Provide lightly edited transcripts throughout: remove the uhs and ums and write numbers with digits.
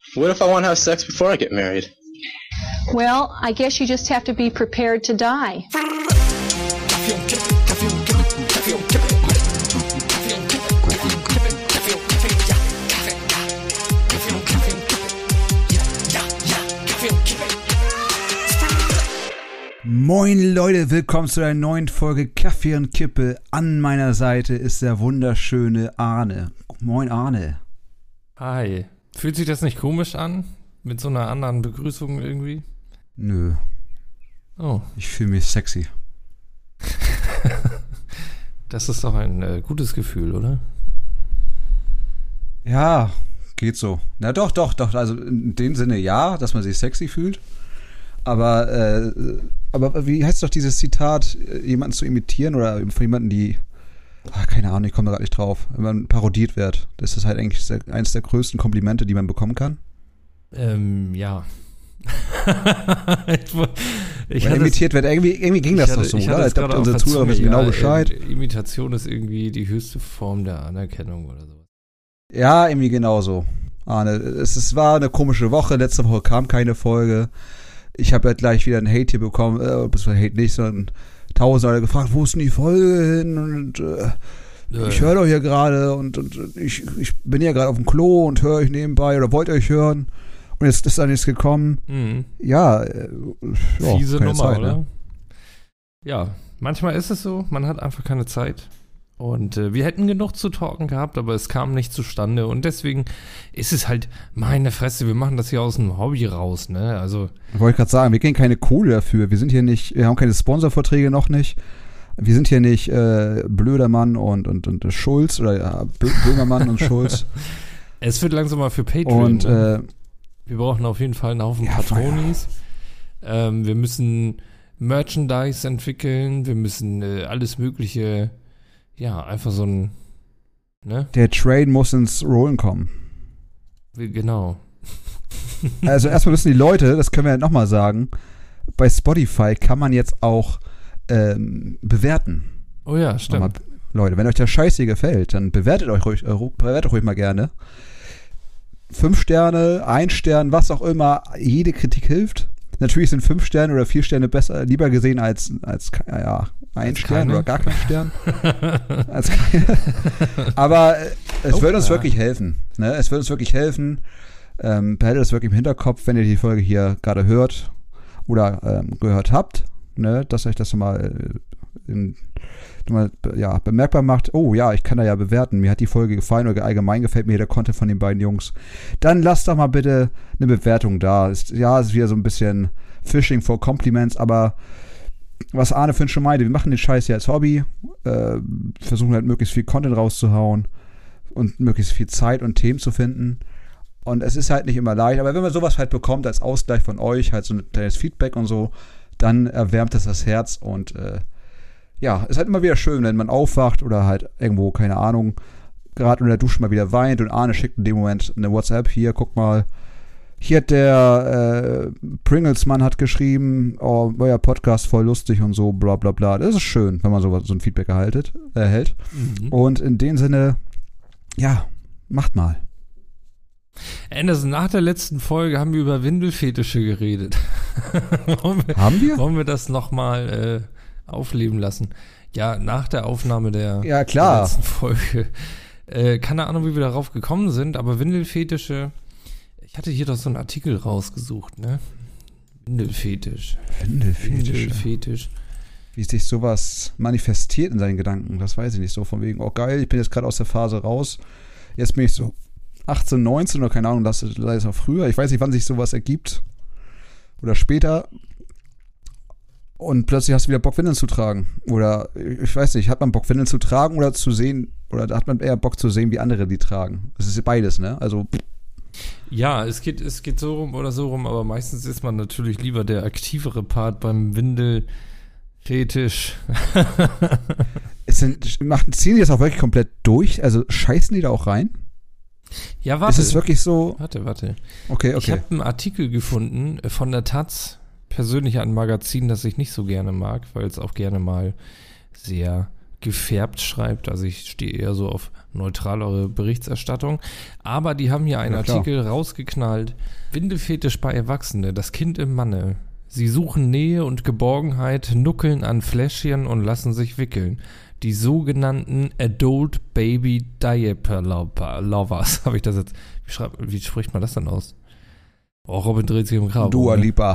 What if I want to have sex before I get married? Well, I guess you just have to be prepared to die. Moin Leute, willkommen zu einer neuen Folge Kaffee und Kippe. An meiner Seite ist der wunderschöne Arne. Moin Arne. Hi. Fühlt sich das nicht komisch an? Mit so einer anderen Begrüßung irgendwie? Nö. Oh. Ich fühle mich sexy. Das ist doch ein gutes Gefühl, oder? Ja, geht so. Na doch. Also in dem Sinne ja, dass man sich sexy fühlt. Aber wie heißt doch dieses Zitat, jemanden zu imitieren oder von jemandem, die, keine Ahnung, ich komme da gerade nicht drauf, wenn man parodiert wird. Das ist halt eigentlich eines der größten Komplimente, die man bekommen kann. Ja. Imitiert wird, irgendwie ging das doch so, oder? Ich glaube, unsere Zuhörer wissen genau Bescheid. Imitation ist irgendwie die höchste Form der Anerkennung oder so. Ja, irgendwie genauso. Arne, es war eine komische Woche, letzte Woche kam keine Folge. Ich habe ja gleich wieder einen Hate hier bekommen, beziehungsweise Hate nicht, sondern 1000 Leute gefragt, wo ist denn die Folge hin? Und ich höre doch hier gerade und ich bin ja gerade auf dem Klo und höre euch nebenbei oder wollt euch hören und jetzt ist da nichts gekommen. Mhm. Ja, fiese Nummer, Zeit, oder? Ne? Ja, manchmal ist es so, man hat einfach keine Zeit. Und wir hätten genug zu talken gehabt, aber es kam nicht zustande. Und deswegen ist es halt, meine Fresse, wir machen das hier aus dem Hobby raus, ne? Also. Wollte ich gerade sagen, wir kriegen keine Kohle dafür. Wir sind hier nicht, wir haben keine Sponsorverträge noch nicht. Wir sind hier nicht Blödermann und Schulz oder Böhmermann und Schulz. Es wird langsam mal für Patreon. Und wir brauchen auf jeden Fall einen Haufen Patronis. Wir müssen Merchandise entwickeln. Wir müssen alles Mögliche. Ja, einfach so ein, ne? Der Train muss ins Rollen kommen. Genau. Also erstmal wissen die Leute, das können wir ja nochmal sagen, bei Spotify kann man jetzt auch bewerten. Oh ja, stimmt. Nochmal, Leute, wenn euch der Scheiß hier gefällt, dann bewertet euch ruhig mal gerne. 5 Sterne, 1 Stern, was auch immer, jede Kritik hilft. Natürlich sind 5 Sterne oder 4 Sterne besser, lieber gesehen als ein Stern keine. oder gar kein Stern. Aber es wird uns wirklich helfen. Ne? Es wird uns wirklich helfen. Behaltet das wirklich im Hinterkopf, wenn ihr die Folge hier gerade hört oder gehört habt, ne? Dass euch das mal bemerkbar macht. Oh ja, ich kann da ja bewerten. Mir hat die Folge gefallen oder allgemein gefällt mir der Content von den beiden Jungs. Dann lasst doch mal bitte eine Bewertung da. Ist wieder so ein bisschen Fishing for Compliments, aber was Arne Finn schon meinte, wir machen den Scheiß ja als Hobby, versuchen halt möglichst viel Content rauszuhauen und möglichst viel Zeit und Themen zu finden. Und es ist halt nicht immer leicht, aber wenn man sowas halt bekommt als Ausgleich von euch, halt so ein kleines Feedback und so, dann erwärmt es das Herz und ist halt immer wieder schön, wenn man aufwacht oder halt irgendwo, keine Ahnung, gerade in der Dusche mal wieder weint und Arne schickt in dem Moment eine WhatsApp, hier, guck mal, hier hat der Pringles-Mann hat geschrieben, oh, euer Podcast voll lustig und so, bla bla bla. Das ist schön, wenn man so ein Feedback erhält. Mhm. Und in dem Sinne, ja, macht mal. Anderson, nach der letzten Folge haben wir über Windelfetische geredet. Haben wir? Wollen wir das nochmal aufleben lassen? Ja, nach der Aufnahme der letzten Folge. Keine Ahnung, wie wir darauf gekommen sind, aber Windelfetische. Ich hatte hier doch so einen Artikel rausgesucht, ne? Windelfetisch. Wie sich sowas manifestiert in seinen Gedanken, das weiß ich nicht. So von wegen, oh geil, ich bin jetzt gerade aus der Phase raus. Jetzt bin ich so 18, 19 oder keine Ahnung, das ist auch früher. Ich weiß nicht, wann sich sowas ergibt. Oder später. Und plötzlich hast du wieder Bock, Windeln zu tragen. Oder, ich weiß nicht, hat man Bock, Windeln zu tragen oder zu sehen, oder hat man eher Bock zu sehen, wie andere die tragen? Das ist beides, ne? Also, ja, es geht so rum oder so rum, aber meistens ist man natürlich lieber der aktivere Part beim Windelfetisch. Ziehen die das auch wirklich komplett durch? Also scheißen die da auch rein? Ja, warte. Ist es wirklich so? Warte. Okay. Ich habe einen Artikel gefunden von der Taz, persönlich ein Magazin, das ich nicht so gerne mag, weil es auch gerne mal sehr gefärbt schreibt. Also ich stehe eher so auf neutralere Berichterstattung. Aber die haben hier einen Artikel rausgeknallt. Windelfetisch bei Erwachsenen, das Kind im Manne. Sie suchen Nähe und Geborgenheit, nuckeln an Fläschchen und lassen sich wickeln. Die sogenannten Adult Baby Diaper Lovers. Habe ich das jetzt? Wie spricht man das dann aus? Oh, Robin dreht sich im Grab. Dua Lipa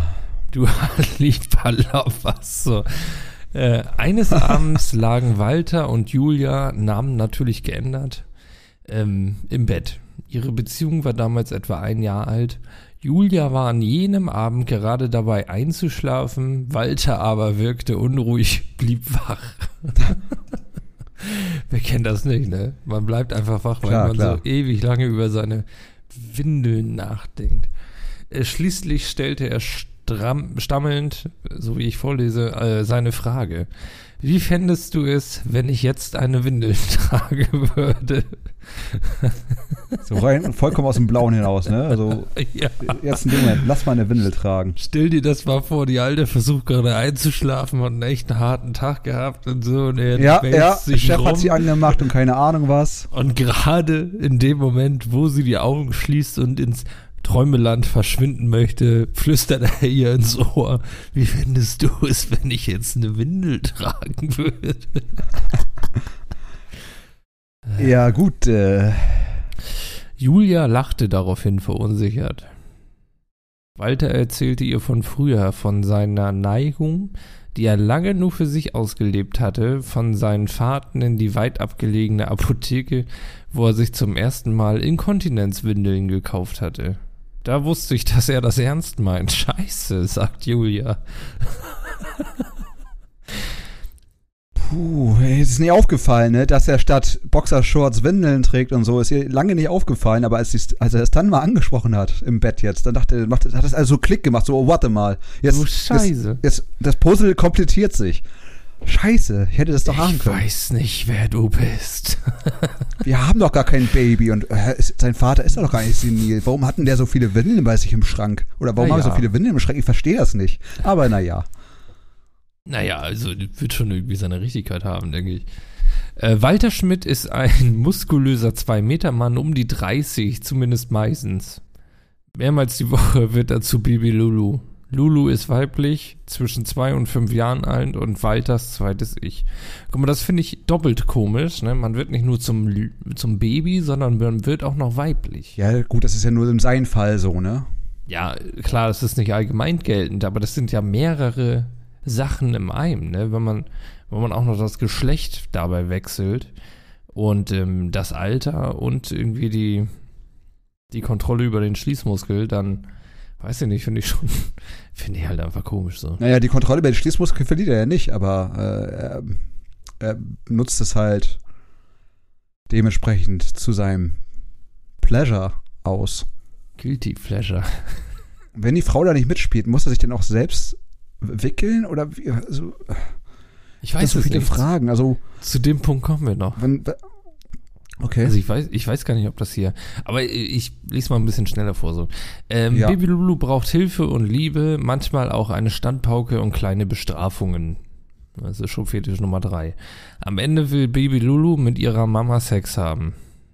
Lovers. So. Eines Abends lagen Walter und Julia, Namen natürlich geändert, im Bett. Ihre Beziehung war damals etwa 1 Jahr alt. Julia war an jenem Abend gerade dabei einzuschlafen, Walter aber wirkte unruhig, blieb wach. Wer kennt das nicht, ne? Man bleibt einfach wach, weil man so ewig lange über seine Windeln nachdenkt. Schließlich stellte er stammelnd, so wie ich vorlese, seine Frage. Wie fändest du es, wenn ich jetzt eine Windel tragen würde? So rein vollkommen aus dem Blauen hinaus, ne? Also, jetzt ein Moment, lass mal eine Windel tragen. Stell dir das mal vor, die Alte versucht gerade einzuschlafen und einen echt harten Tag gehabt und so. Und er Chef hat sie angemacht und keine Ahnung was. Und gerade in dem Moment, wo sie die Augen schließt und ins Träumeland verschwinden möchte, flüstert er ihr ins Ohr, wie fändest du es, wenn ich jetzt eine Windel tragen würde? Ja, gut. Julia lachte daraufhin verunsichert. Walter erzählte ihr von früher, von seiner Neigung, die er lange nur für sich ausgelebt hatte, von seinen Fahrten in die weit abgelegene Apotheke, wo er sich zum ersten Mal Inkontinenzwindeln gekauft hatte. Da wusste ich, dass er das ernst meint. Scheiße, sagt Julia. Puh, es ist nicht aufgefallen, ne, dass er statt Boxershorts Windeln trägt und so. Ist ihr lange nicht aufgefallen, aber als er es dann mal angesprochen hat im Bett jetzt, dann hat das also so Klick gemacht, so, oh, warte mal. Jetzt, oh, Scheiße. Das Puzzle komplettiert sich. Scheiße, ich hätte das doch ahnen können. Ich weiß nicht, wer du bist. Wir haben doch gar kein Baby und sein Vater ist doch gar nicht senil. Warum hatten der so viele Windeln bei sich im Schrank? Oder warum haben wir so viele Windeln im Schrank? Ich verstehe das nicht. Aber naja. Naja, also wird schon irgendwie seine Richtigkeit haben, denke ich. Walter Schmidt ist ein muskulöser 2-Meter-Mann, um die 30, zumindest meistens. Mehrmals die Woche wird er zu Baby Lulu. Lulu ist weiblich, zwischen 2 und 5 Jahren alt und Walters zweites Ich. Guck mal, das finde ich doppelt komisch, ne? Man wird nicht nur zum Baby, sondern man wird auch noch weiblich. Ja, gut, das ist ja nur in seinem Fall so, ne? Ja, klar, das ist nicht allgemein geltend, aber das sind ja mehrere Sachen im einem, ne? Wenn man auch noch das Geschlecht dabei wechselt und das Alter und irgendwie die Kontrolle über den Schließmuskel, dann weiß ich nicht, finde ich halt einfach komisch so. Naja, die Kontrolle über den Schließmuskel verliert er ja nicht, aber er nutzt es halt dementsprechend zu seinem Pleasure aus. Guilty Pleasure. Wenn die Frau da nicht mitspielt, muss er sich denn auch selbst wickeln oder wie? Also, ich weiß so viele Fragen. Also zu dem Punkt kommen wir noch. Okay. Also ich weiß gar nicht, ob das hier, aber ich lese mal ein bisschen schneller vor so. Baby Lulu braucht Hilfe und Liebe, manchmal auch eine Standpauke und kleine Bestrafungen. Das ist schon Fetisch Nummer 3. Am Ende will Baby Lulu mit ihrer Mama Sex haben.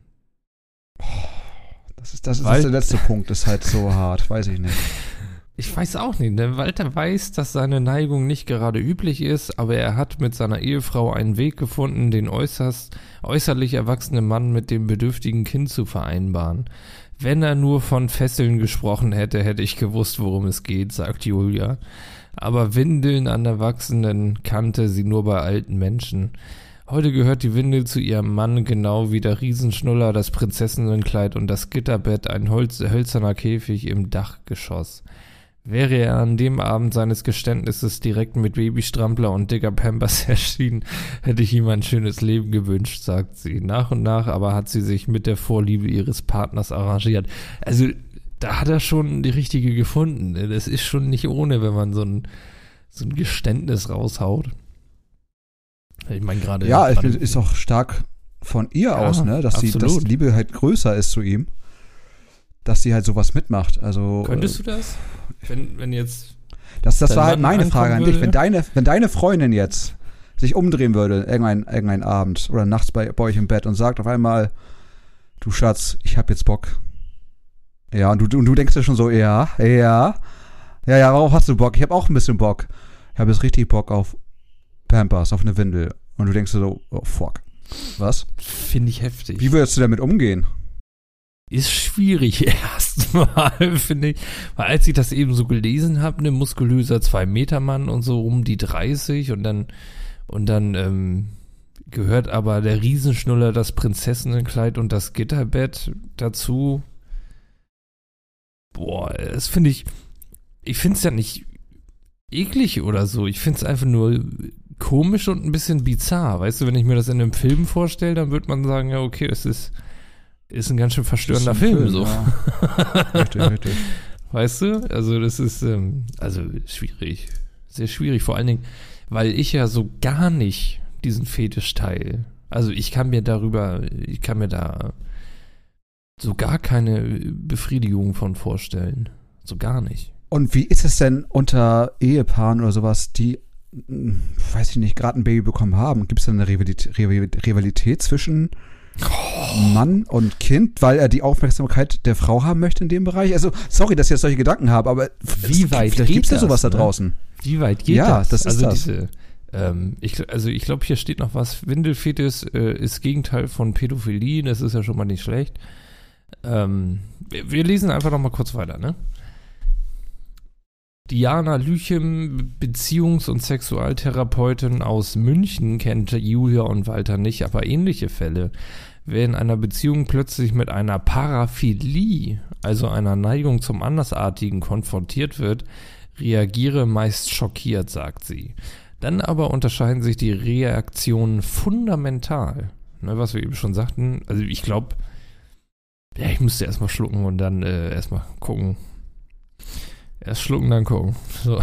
Das ist der letzte Punkt, ist halt so hart, weiß ich nicht. Ich weiß auch nicht, denn Walter weiß, dass seine Neigung nicht gerade üblich ist, aber er hat mit seiner Ehefrau einen Weg gefunden, den äußerlich erwachsenen Mann mit dem bedürftigen Kind zu vereinbaren. Wenn er nur von Fesseln gesprochen hätte, hätte ich gewusst, worum es geht, sagt Julia. Aber Windeln an Erwachsenen kannte sie nur bei alten Menschen. Heute gehört die Windel zu ihrem Mann, genau wie der Riesenschnuller, das Prinzessinnenkleid und das Gitterbett, ein hölzerner Käfig im Dachgeschoss. Wäre er an dem Abend seines Geständnisses direkt mit Babystrampler und dicker Pampers erschienen, hätte ich ihm ein schönes Leben gewünscht, sagt sie. Nach und nach aber hat sie sich mit der Vorliebe ihres Partners arrangiert. Also, da hat er schon die richtige gefunden. Das ist schon nicht ohne, wenn man so ein Geständnis raushaut. Ich meine gerade. Ja, ist auch stark von ihr aus, ne? Dass die Liebe halt größer ist zu ihm. Dass sie halt sowas mitmacht. Also könntest du das? Wenn jetzt. Das war halt meine Frage an dich. Wenn deine Freundin jetzt sich umdrehen würde, irgendein Abend oder nachts bei euch im Bett und sagt auf einmal, du Schatz, ich hab jetzt Bock. Ja, und du denkst dir schon so, ja, worauf hast du Bock? Ich hab auch ein bisschen Bock. Ich habe jetzt richtig Bock auf Pampers, auf eine Windel. Und du denkst dir so, oh fuck. Was? Finde ich heftig. Wie würdest du damit umgehen? Ist schwierig erstmal, finde ich. Weil als ich das eben so gelesen habe, ne, muskulöser 2-Meter-Mann und so um die 30 und dann gehört aber der Riesenschnuller, das Prinzessinnenkleid und das Gitterbett dazu. Boah, das finde ich finde es ja nicht eklig oder so. Ich finde es einfach nur komisch und ein bisschen bizarr. Weißt du, wenn ich mir das in einem Film vorstelle, dann würde man sagen, ja, okay, das ist ein ganz schön verstörender Film, so. Ja. Richtig. Weißt du? Also das ist schwierig. Sehr schwierig, vor allen Dingen, weil ich ja so gar nicht diesen Fetisch teile. Also ich kann mir da so gar keine Befriedigung von vorstellen. So gar nicht. Und wie ist es denn unter Ehepaaren oder sowas, die, weiß ich nicht, gerade ein Baby bekommen haben? Gibt es da eine Rivalität zwischen Mann und Kind, weil er die Aufmerksamkeit der Frau haben möchte in dem Bereich? Also, sorry, dass ich jetzt solche Gedanken habe, aber wie weit gibt es da sowas da draußen? Wie weit geht das? Ja, das ist das. Ich glaube, hier steht noch was. Windelfetisch ist Gegenteil von Pädophilie. Das ist ja schon mal nicht schlecht. Wir lesen einfach noch mal kurz weiter, ne? Diana Lüchem, Beziehungs- und Sexualtherapeutin aus München, kennt Julia und Walter nicht, aber ähnliche Fälle. Wer in einer Beziehung plötzlich mit einer Paraphilie, also einer Neigung zum Andersartigen, konfrontiert wird, reagiere meist schockiert, sagt sie. Dann aber unterscheiden sich die Reaktionen fundamental. Ne, was wir eben schon sagten, also ich glaube, ja, ich musste erstmal schlucken und dann erstmal gucken. Erst schlucken, dann gucken. So.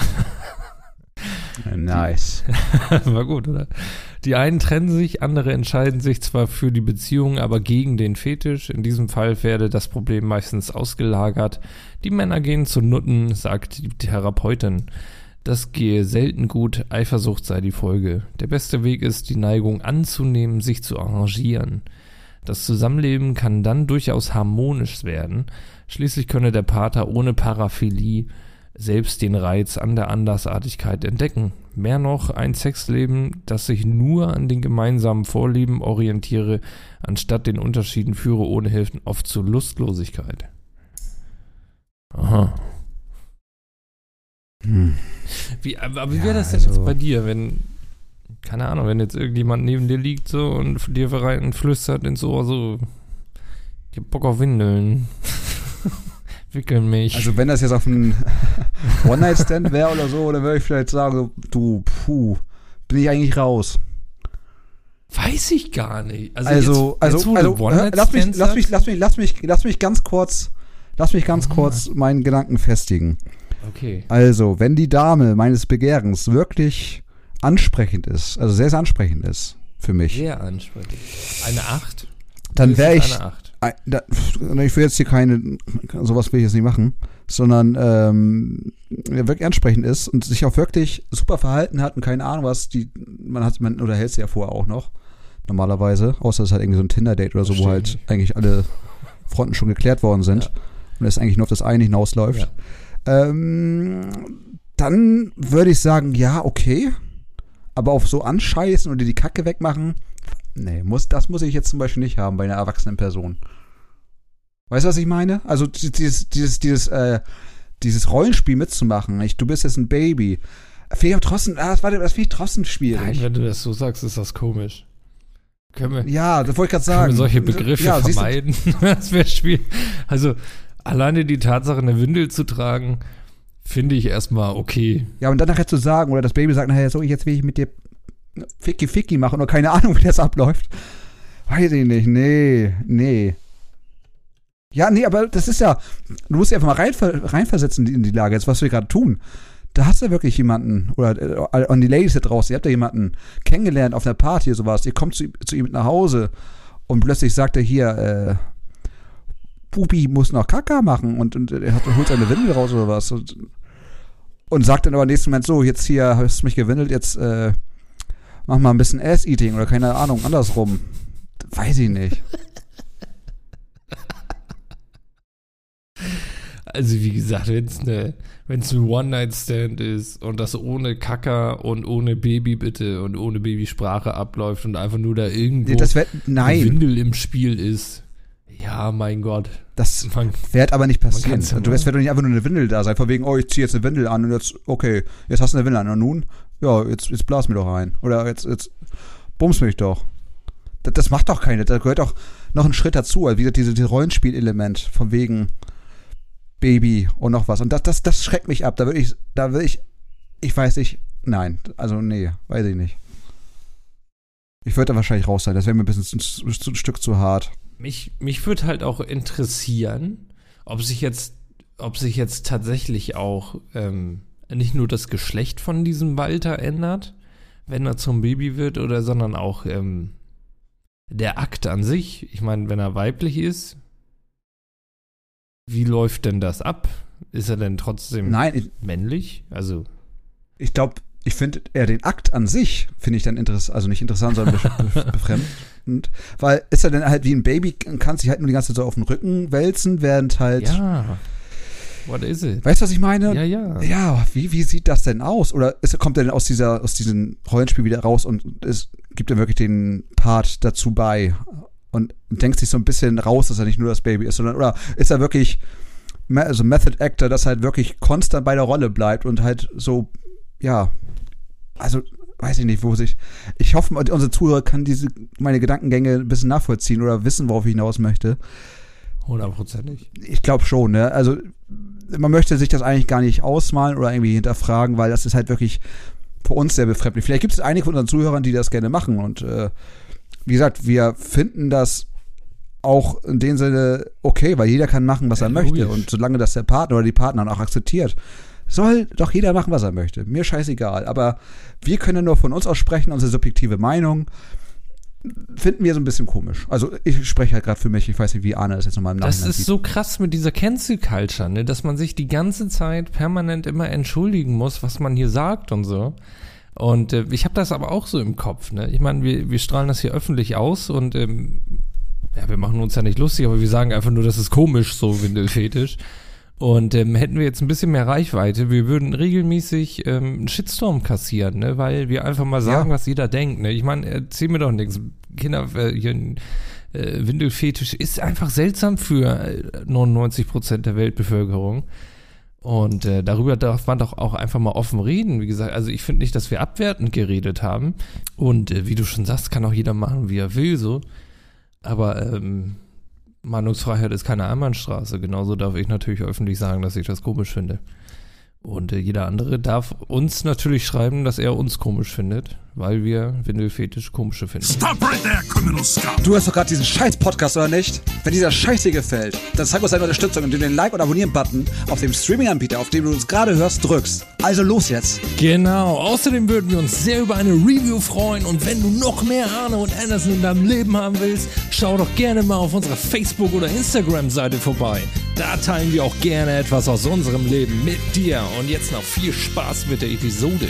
Nice. War gut, oder? Die einen trennen sich, andere entscheiden sich zwar für die Beziehung, aber gegen den Fetisch. In diesem Fall werde das Problem meistens ausgelagert. Die Männer gehen zu Nutten, sagt die Therapeutin. Das gehe selten gut, Eifersucht sei die Folge. Der beste Weg ist, die Neigung anzunehmen, sich zu arrangieren. Das Zusammenleben kann dann durchaus harmonisch werden. Schließlich könne der Partner ohne Paraphilie selbst den Reiz an der Andersartigkeit entdecken. Mehr noch, ein Sexleben, das sich nur an den gemeinsamen Vorlieben orientiere, anstatt den Unterschieden führe ohnehin oft zu Lustlosigkeit. Aha. Wie wäre das denn jetzt bei dir, wenn, keine Ahnung, wenn jetzt irgendjemand neben dir liegt so und dir verreiten flüstert ins Ohr so, ich hab Bock auf Windeln. Wickeln mich. Also wenn das jetzt auf einen One-Night-Stand wäre oder so, dann würde ich vielleicht sagen, bin ich eigentlich raus. Weiß ich gar nicht. Also lass mich ganz kurz meinen Gedanken festigen. Okay. Also, wenn die Dame meines Begehrens wirklich ansprechend ist, also sehr, sehr ansprechend ist für mich. Sehr ansprechend. Eine 8? Dann wäre ich. Eine 8. Ich will jetzt hier sowas will ich jetzt nicht machen, sondern wer wirklich ansprechend ist und sich auch wirklich super verhalten hat und keine Ahnung was, man unterhält sie ja vorher auch noch, normalerweise, außer es ist halt irgendwie so ein Tinder-Date oder so, wo halt eigentlich alle Fronten schon geklärt worden sind und es eigentlich nur auf das eine hinausläuft. Ja. Dann würde ich sagen, ja, okay, aber auf so anscheißen oder die Kacke wegmachen, nee, das muss ich jetzt zum Beispiel nicht haben bei einer erwachsenen Person. Weißt du, was ich meine? Also dieses Rollenspiel mitzumachen. Du bist jetzt ein Baby. Das finde ich trotzdem schwierig. Nein, wenn du das so sagst, ist das komisch. Ja, das wollte ich gerade sagen. Können wir solche Begriffe vermeiden? Das wäre schwierig. Also, alleine die Tatsache, eine Windel zu tragen, finde ich erstmal okay. Ja, und dann nachher zu sagen, oder das Baby sagt nachher so, jetzt will ich mit dir Ficky machen oder keine Ahnung, wie das abläuft. Weiß ich nicht, nee. Ja, nee, aber das ist ja, du musst dich einfach mal reinversetzen in die Lage, jetzt was wir gerade tun. Da hast du wirklich jemanden, oder an die Ladies da draußen, ihr habt ja jemanden kennengelernt auf einer Party oder sowas, ihr kommt zu ihm nach Hause und plötzlich sagt er hier, Bubi muss noch Kaka machen und er holt seine Windel raus oder was und sagt dann aber im nächsten Moment so, jetzt hier hast du mich gewindelt, jetzt mach mal ein bisschen Ass-Eating oder keine Ahnung, andersrum. Weiß ich nicht. Also wie gesagt, wenn es ein One-Night-Stand ist und das ohne Kacker und ohne Baby bitte und ohne Babysprache abläuft und einfach nur da irgendwo eine Windel im Spiel ist, ja, mein Gott. Das wird aber nicht passieren. Du wirst doch nicht einfach nur eine Windel da sein, von wegen, ich ziehe jetzt eine Windel an und jetzt, okay, jetzt hast du eine Windel an und nun, ja, jetzt blas mir doch rein. Oder jetzt bums mich doch. Das macht doch keine, da gehört auch noch ein Schritt dazu, also wie gesagt, dieses Rollenspielelement von wegen Baby und noch was. Und das schreckt mich ab. Da will ich weiß nicht, nein, also nee, weiß ich nicht. Ich würde da wahrscheinlich raus sein, das wäre mir ein bisschen ein Stück zu hart. Mich würde halt auch interessieren, ob sich jetzt tatsächlich auch nicht nur das Geschlecht von diesem Walter ändert, wenn er zum Baby wird, sondern auch der Akt an sich. Ich meine, wenn er weiblich ist, wie läuft denn das ab? Ist er denn trotzdem männlich? Also ich glaube, ich finde eher den Akt an sich, finde ich dann interessant, also nicht interessant, sondern befremdend. Weil ist er denn halt wie ein Baby, kann sich halt nur die ganze Zeit so auf den Rücken wälzen, während halt. Ja. What is it? Weißt du, was ich meine? Ja. Ja, wie sieht das denn aus? Oder kommt er denn aus diesem Rollenspiel wieder raus und es gibt er wirklich den Part dazu bei und denkt sich so ein bisschen raus, dass er nicht nur das Baby ist, sondern, oder ist er wirklich also Method Actor, dass er halt wirklich konstant bei der Rolle bleibt und halt so, ja, also weiß ich nicht, ich hoffe, unsere Zuhörer kann meine Gedankengänge ein bisschen nachvollziehen oder wissen, worauf ich hinaus möchte. 100%. Ich glaube schon, ne? Also man möchte sich das eigentlich gar nicht ausmalen oder irgendwie hinterfragen, weil das ist halt wirklich für uns sehr befremdlich. Vielleicht gibt es einige von unseren Zuhörern, die das gerne machen und wie gesagt, wir finden das auch in dem Sinne okay, weil jeder kann machen, was er möchte und solange das der Partner oder die Partnerin auch akzeptiert, soll doch jeder machen, was er möchte. Mir scheißegal, aber wir können nur von uns aus sprechen, unsere subjektive Meinung finden wir so ein bisschen komisch. Also ich spreche halt gerade für mich, ich weiß nicht, wie Arne das jetzt nochmal im Nachhinein sieht. Das ist so krass mit dieser Cancel Culture, ne, dass man sich die ganze Zeit permanent immer entschuldigen muss, was man hier sagt und so. Und ich habe das aber auch so im Kopf, ne? Ich meine, wir strahlen das hier öffentlich aus und wir machen uns ja nicht lustig, aber wir sagen einfach nur, das ist komisch, so Windelfetisch. Und hätten wir jetzt ein bisschen mehr Reichweite, wir würden regelmäßig einen Shitstorm kassieren, ne? Weil wir einfach mal sagen, was jeder denkt. Ne? Ich meine, erzähl mir doch nichts. Windelfetisch ist einfach seltsam für 99% der Weltbevölkerung. Und darüber darf man doch auch einfach mal offen reden. Wie gesagt, also ich finde nicht, dass wir abwertend geredet haben. Und wie du schon sagst, kann auch jeder machen, wie er will, so. Aber Meinungsfreiheit ist keine Einbahnstraße. Genauso darf ich natürlich öffentlich sagen, dass ich das komisch finde. Und jeder andere darf uns natürlich schreiben, dass er uns komisch findet, weil wir Windelfetisch komische finden. Stop right there, criminal scum! Du hörst doch gerade diesen Scheiß-Podcast, oder nicht? Wenn dieser Scheiß dir gefällt, dann zeig uns deine Unterstützung, indem du den Like- und Abonnieren-Button auf dem Streaming-Anbieter, auf dem du uns gerade hörst, drückst. Also los jetzt! Genau, außerdem würden wir uns sehr über eine Review freuen und wenn du noch mehr Arne und Anderson in deinem Leben haben willst, schau doch gerne mal auf unserer Facebook- oder Instagram-Seite vorbei. Da teilen wir auch gerne etwas aus unserem Leben mit dir. Und jetzt noch viel Spaß mit der Episode.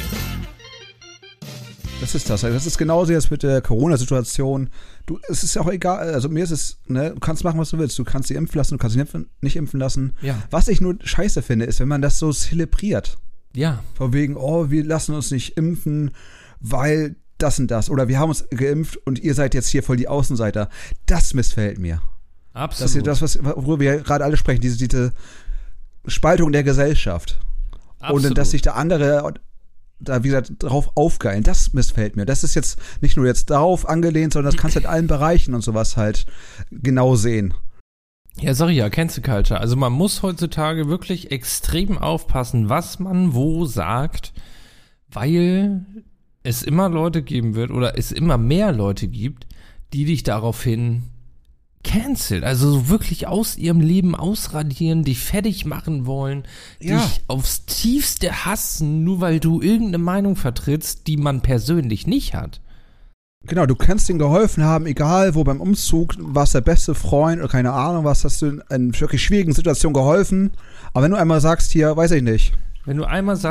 Das ist das. Das ist genauso jetzt mit der Corona-Situation. Es ist ja auch egal. Also mir ist es, ne, du kannst machen, was du willst. Du kannst sie impfen lassen, du kannst sie nicht impfen lassen. Ja. Was ich nur scheiße finde, ist, wenn man das so zelebriert. Ja. Von wegen, wir lassen uns nicht impfen, weil das und das. Oder wir haben uns geimpft und ihr seid jetzt hier voll die Außenseiter. Das missfällt mir. Absolut. Worüber wir gerade alle sprechen, diese Spaltung der Gesellschaft. Absolut. Und dass sich der andere da, wie gesagt, drauf aufgeilen, das missfällt mir. Das ist jetzt nicht nur jetzt darauf angelehnt, sondern das kannst du in allen Bereichen und sowas halt genau sehen. Ja, sag ich ja, Cancel Culture. Also man muss heutzutage wirklich extrem aufpassen, was man wo sagt, weil es immer Leute geben wird oder es immer mehr Leute gibt, die dich daraufhin cancel, also so wirklich aus ihrem Leben ausradieren, dich fertig machen wollen, dich aufs Tiefste hassen, nur weil du irgendeine Meinung vertrittst, die man persönlich nicht hat. Genau, du kannst ihnen geholfen haben, egal wo beim Umzug, warst der beste Freund oder keine Ahnung was, hast du in wirklich schwierigen Situationen geholfen, aber wenn du einmal sagst, hier, weiß ich nicht. Wenn du einmal sagst,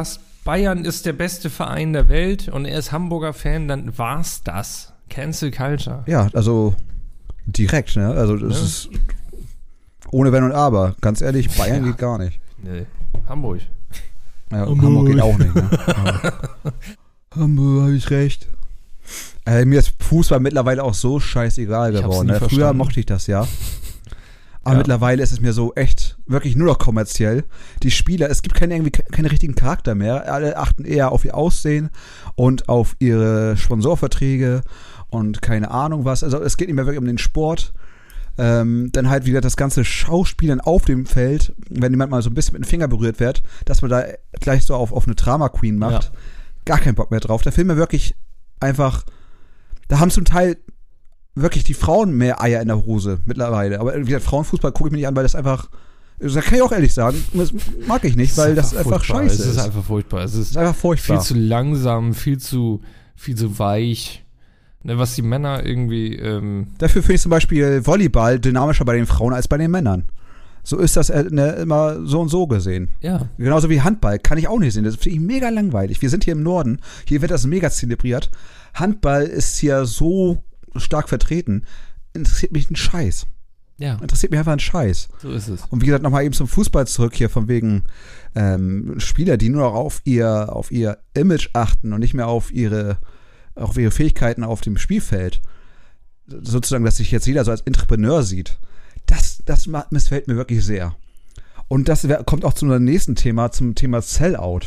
Bayern ist der beste Verein der Welt und er ist Hamburger Fan, dann war's das. Cancel Culture. Ja, also direkt, ne? Also das ist ohne Wenn und Aber. Ganz ehrlich, Bayern geht gar nicht. Nee, Hamburg. Ja, Hamburg geht auch nicht, ne? Hamburg, habe ich recht. Mir ist Fußball mittlerweile auch so scheißegal geworden. Ne? Früher mochte ich das ja. Aber mittlerweile ist es mir so echt, wirklich nur noch kommerziell. Die Spieler, es gibt keine richtigen Charakter mehr. Alle achten eher auf ihr Aussehen und auf ihre Sponsorverträge und keine Ahnung was. Also es geht nicht mehr wirklich um den Sport. Dann halt wieder das ganze Schauspielern auf dem Feld, wenn jemand mal so ein bisschen mit dem Finger berührt wird, dass man da gleich so auf eine Drama Queen macht. Ja. Gar keinen Bock mehr drauf. Da fehlen mir wirklich einfach, da haben zum Teil wirklich die Frauen mehr Eier in der Hose mittlerweile. Aber wie gesagt, Frauenfußball gucke ich mir nicht an, weil das einfach, das kann ich auch ehrlich sagen, das mag ich nicht, weil das einfach scheiße ist. Es ist einfach furchtbar. Es ist einfach furchtbar. Viel zu langsam, viel zu weich. Ne, was die Männer irgendwie Dafür finde ich zum Beispiel Volleyball dynamischer bei den Frauen als bei den Männern. So ist das immer so und so gesehen. Ja. Genauso wie Handball kann ich auch nicht sehen. Das finde ich mega langweilig. Wir sind hier im Norden. Hier wird das mega zelebriert. Handball ist hier so stark vertreten. Interessiert mich ein Scheiß. Ja. Interessiert mich einfach ein Scheiß. So ist es. Und wie gesagt, nochmal eben zum Fußball zurück hier, von wegen Spieler, die nur noch auf ihr Image achten und nicht mehr auf ihre Fähigkeiten auf dem Spielfeld. Sozusagen, dass sich jetzt jeder so als Entrepreneur sieht. Das missfällt mir wirklich sehr. Und das kommt auch zu unserem nächsten Thema, zum Thema Sellout.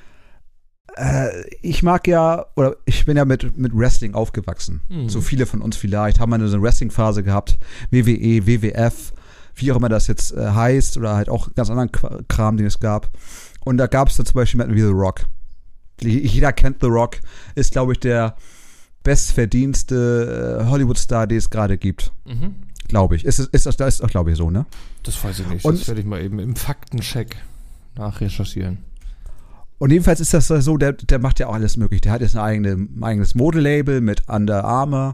Ich bin ja mit Wrestling aufgewachsen. So viele von uns vielleicht haben eine so eine Wrestling-Phase gehabt. WWE, WWF, wie auch immer das jetzt heißt, oder halt auch ganz anderen Kram, den es gab. Und da gab es dann zum Beispiel jemanden wie The Rock. Jeder kennt The Rock, ist, glaube ich, der bestverdienste Hollywood-Star, den es gerade gibt. Glaube ich. Ist auch, glaube ich, so, ne? Das weiß ich nicht. Und das werde ich mal eben im Faktencheck nachrecherchieren. Und jedenfalls ist das so, der macht ja auch alles möglich. Der hat jetzt ein eigenes Modelabel mit Under Armour,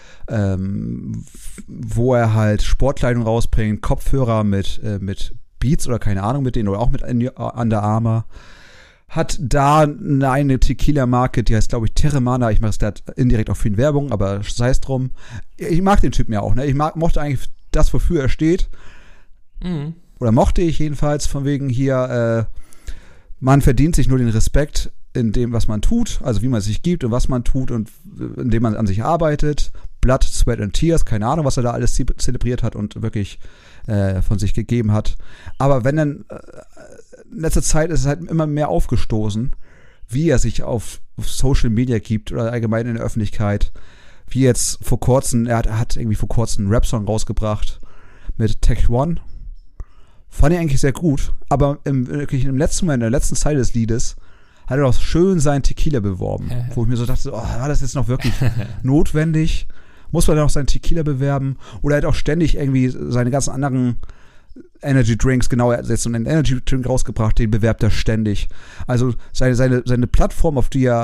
wo er halt Sportkleidung rausbringt, Kopfhörer mit Beats oder keine Ahnung mit denen oder auch mit Under Armour. Hat da eine Tequila-Marke, die heißt, glaube ich, Teremana. Ich mache es da indirekt auch für ihn Werbung, aber sei es drum. Ich mag den Typen ja auch, ne? Ich mochte eigentlich das, wofür er steht. Oder mochte ich jedenfalls, von wegen hier, man verdient sich nur den Respekt in dem, was man tut, also wie man sich gibt und was man tut und indem man an sich arbeitet. Blood, Sweat and Tears, keine Ahnung, was er da alles zelebriert hat und wirklich von sich gegeben hat. Aber wenn dann in letzter Zeit ist es halt immer mehr aufgestoßen, wie er sich auf Social Media gibt oder allgemein in der Öffentlichkeit. Wie jetzt vor kurzem, er hat irgendwie vor kurzem einen Rap-Song rausgebracht mit Tech One. Fand ich eigentlich sehr gut, aber wirklich im letzten Moment, in der letzten Zeile des Liedes, hat er auch schön seinen Tequila beworben. Wo ich mir so dachte, war das jetzt noch wirklich notwendig? Muss man dann auch seinen Tequila bewerben? Oder er hat auch ständig irgendwie seine ganzen anderen Energy Drinks, genau, er hat jetzt so einen Energy Drink rausgebracht, den bewerbt er ständig. Also seine Plattform, auf den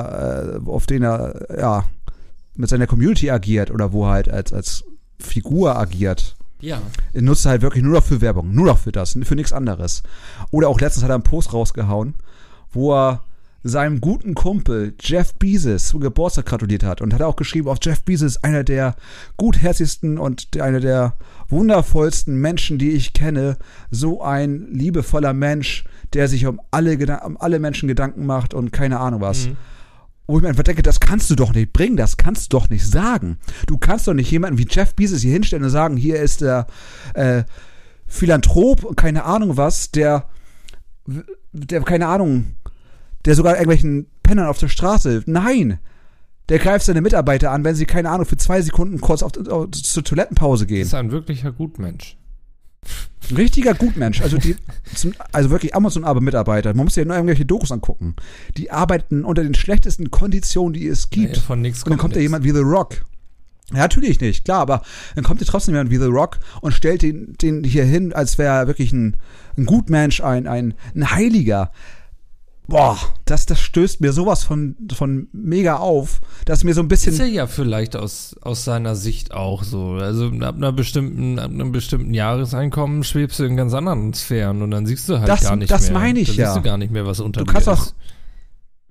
er mit seiner Community agiert oder wo er halt als Figur agiert, er nutzt halt wirklich nur noch für Werbung, nur noch für das, für nichts anderes. Oder auch letztens hat er einen Post rausgehauen, wo er seinem guten Kumpel Jeff Bezos zum Geburtstag gratuliert hat und hat auch geschrieben, auf Jeff Bezos, einer der gutherzigsten und einer der wundervollsten Menschen, die ich kenne, so ein liebevoller Mensch, der sich um alle Menschen Gedanken macht und keine Ahnung was. Wo ich mir einfach denke, das kannst du doch nicht bringen, das kannst du doch nicht sagen. Du kannst doch nicht jemanden wie Jeff Bezos hier hinstellen und sagen, hier ist der Philanthrop und keine Ahnung was, der keine Ahnung, der sogar irgendwelchen Pennern auf der Straße hilft. Nein! Der greift seine Mitarbeiter an, wenn sie, keine Ahnung, für 2 Sekunden kurz zur Toilettenpause gehen. Das ist ein wirklicher Gutmensch. Ein richtiger Gutmensch. Also wirklich Amazon-Mitarbeiter. Man muss sich ja nur irgendwelche Dokus angucken. Die arbeiten unter den schlechtesten Konditionen, die es gibt. Von nichts und dann kommt da jemand wie The Rock. Ja, natürlich nicht, klar, aber dann kommt hier trotzdem jemand wie The Rock und stellt den hier hin, als wäre er wirklich ein Gutmensch, ein Heiliger. Boah, das stößt mir sowas von mega auf, dass mir so ein bisschen... Ist ja vielleicht aus seiner Sicht auch so. Also ab einem bestimmten Jahreseinkommen schwebst du in ganz anderen Sphären und dann siehst du halt gar nicht mehr. Das meine ich ja. Dann siehst du gar nicht mehr, was unter dir ist.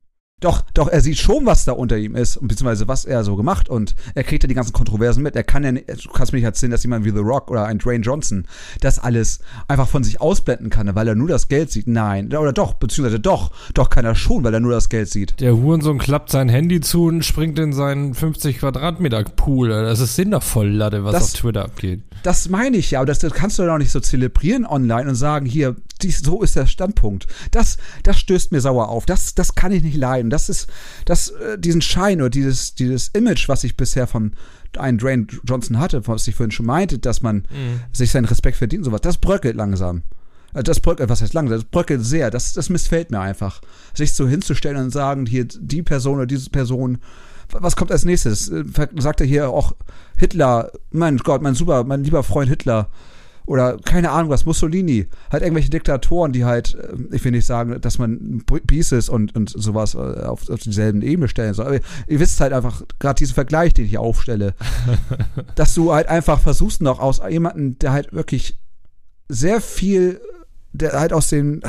Doch, er sieht schon, was da unter ihm ist, beziehungsweise was er so gemacht, und er kriegt ja die ganzen Kontroversen mit. Er kann ja nicht, du kannst mir nicht erzählen, dass jemand wie The Rock oder ein Dwayne Johnson das alles einfach von sich ausblenden kann, weil er nur das Geld sieht. Nein, oder doch, beziehungsweise doch kann er schon, weil er nur das Geld sieht. Der Hurensohn klappt sein Handy zu und springt in seinen 50 Quadratmeter Pool. Das ist sinnvoll, Latte, was auf Twitter abgeht. Das meine ich ja, aber das kannst du doch nicht so zelebrieren online und sagen, hier, so ist der Standpunkt. Das stößt mir sauer auf. Das kann ich nicht leiden. Diesen Schein oder dieses Image, was ich bisher von einem Dwayne Johnson hatte, was ich vorhin schon meinte, dass man sich seinen Respekt verdient und sowas, das bröckelt langsam. Das bröckelt sehr. Das missfällt mir einfach. Sich so hinzustellen und sagen, hier, die Person oder diese Person, was kommt als nächstes? Sagt er hier auch Hitler, mein Gott, mein lieber Freund Hitler. Oder keine Ahnung was, Mussolini, halt irgendwelche Diktatoren, die halt, ich will nicht sagen, dass man Pieces und sowas auf dieselben Ebene stellen soll, aber ihr wisst halt einfach, gerade diesen Vergleich, den ich hier aufstelle, dass du halt einfach versuchst noch aus jemandem, der halt wirklich sehr viel, der halt aus dem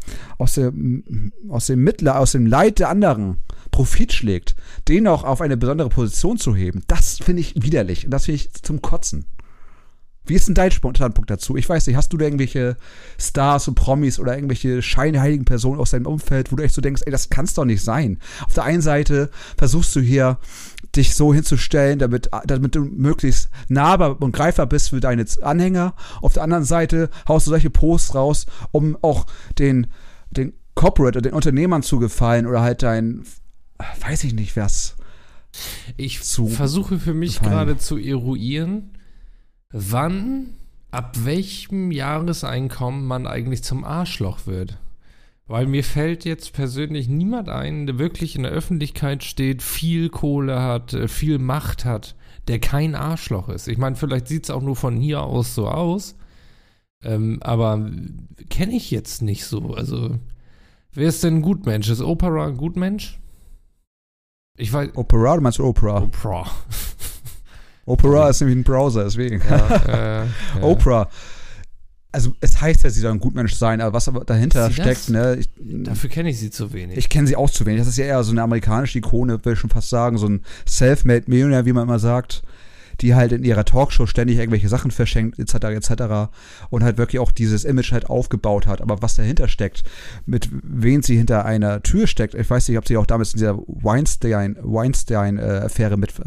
Leid der anderen Profit schlägt, den auch auf eine besondere Position zu heben, das finde ich widerlich und das finde ich zum Kotzen. Wie ist denn dein Standpunkt dazu? Ich weiß nicht, hast du da irgendwelche Stars und Promis oder irgendwelche scheinheiligen Personen aus deinem Umfeld, wo du echt so denkst, ey, das kann's doch nicht sein. Auf der einen Seite versuchst du hier, dich so hinzustellen, damit du möglichst nahbar und greifbar bist für deine Anhänger. Auf der anderen Seite haust du solche Posts raus, um auch den Corporate oder den Unternehmern zu gefallen oder halt weiß ich nicht, was. Ich versuche für mich gerade zu eruieren, wann, ab welchem Jahreseinkommen man eigentlich zum Arschloch wird. Weil mir fällt jetzt persönlich niemand ein, der wirklich in der Öffentlichkeit steht, viel Kohle hat, viel Macht hat, der kein Arschloch ist. Ich meine, vielleicht sieht es auch nur von hier aus so aus, aber kenne ich jetzt nicht so. Also, wer ist denn ein Gutmensch? Ist Oprah ein Gutmensch? Ich weiß. Opera, oder meinst du Oprah? Oprah. Opera ist nämlich ein Browser, deswegen. Ja. Oprah. Also es heißt ja, sie soll ein Gutmensch sein, aber was aber dahinter steckt, ne? Dafür kenne ich sie zu wenig. Ich kenne sie auch zu wenig. Das ist ja eher so eine amerikanische Ikone, will ich schon fast sagen, so ein Self-Made Millionaire, wie man immer sagt, die halt in ihrer Talkshow ständig irgendwelche Sachen verschenkt, etc. und halt wirklich auch dieses Image halt aufgebaut hat. Aber was dahinter steckt, mit wen sie hinter einer Tür steckt, ich weiß nicht, ob sie auch damals in dieser Weinstein-Affäre mit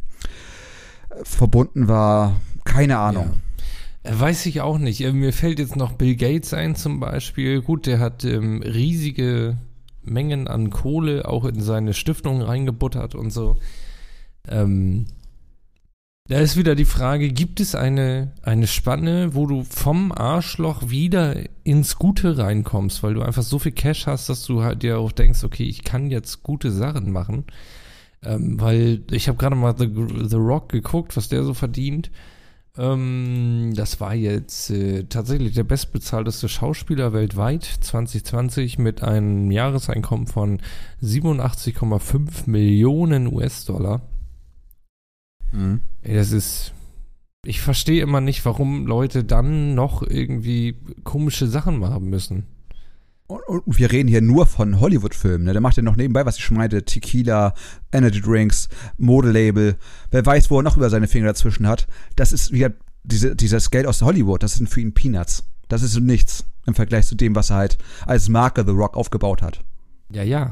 verbunden war, keine Ahnung. Ja. Weiß ich auch nicht. Mir fällt jetzt noch Bill Gates ein zum Beispiel. Gut, der hat riesige Mengen an Kohle auch in seine Stiftung reingebuttert und so. Da ist wieder die Frage, gibt es eine Spanne, wo du vom Arschloch wieder ins Gute reinkommst, weil du einfach so viel Cash hast, dass du halt dir auch denkst, okay, ich kann jetzt gute Sachen machen. Weil ich habe gerade mal The Rock geguckt, was der so verdient. Das war jetzt tatsächlich der bestbezahlteste Schauspieler weltweit 2020 mit einem Jahreseinkommen von 87,5 Millionen US-Dollar. Mhm. Ich verstehe immer nicht, warum Leute dann noch irgendwie komische Sachen machen müssen. Und wir reden hier nur von Hollywood-Filmen, ne? Der macht ja noch nebenbei, was ich schon meinte, Tequila, Energy Drinks, Modelabel. Wer weiß, wo er noch über seine Finger dazwischen hat. Das ist wieder dieses Geld aus Hollywood, das sind für ihn Peanuts. Das ist so nichts im Vergleich zu dem, was er halt als Marke The Rock aufgebaut hat. Ja. Ja,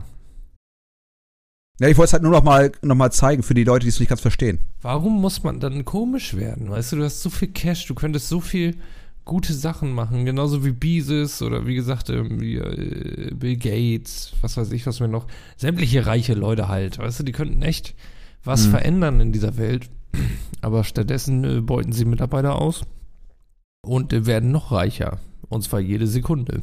ich wollte es halt nur noch mal zeigen für die Leute, die es nicht ganz verstehen. Warum muss man dann komisch werden? Weißt du hast so viel Cash, du könntest so viel gute Sachen machen, genauso wie Bezos oder wie gesagt, Bill Gates, was weiß ich, was mir noch, sämtliche reiche Leute halt, weißt du, die könnten echt was verändern in dieser Welt, aber stattdessen beuten sie Mitarbeiter aus und werden noch reicher, und zwar jede Sekunde.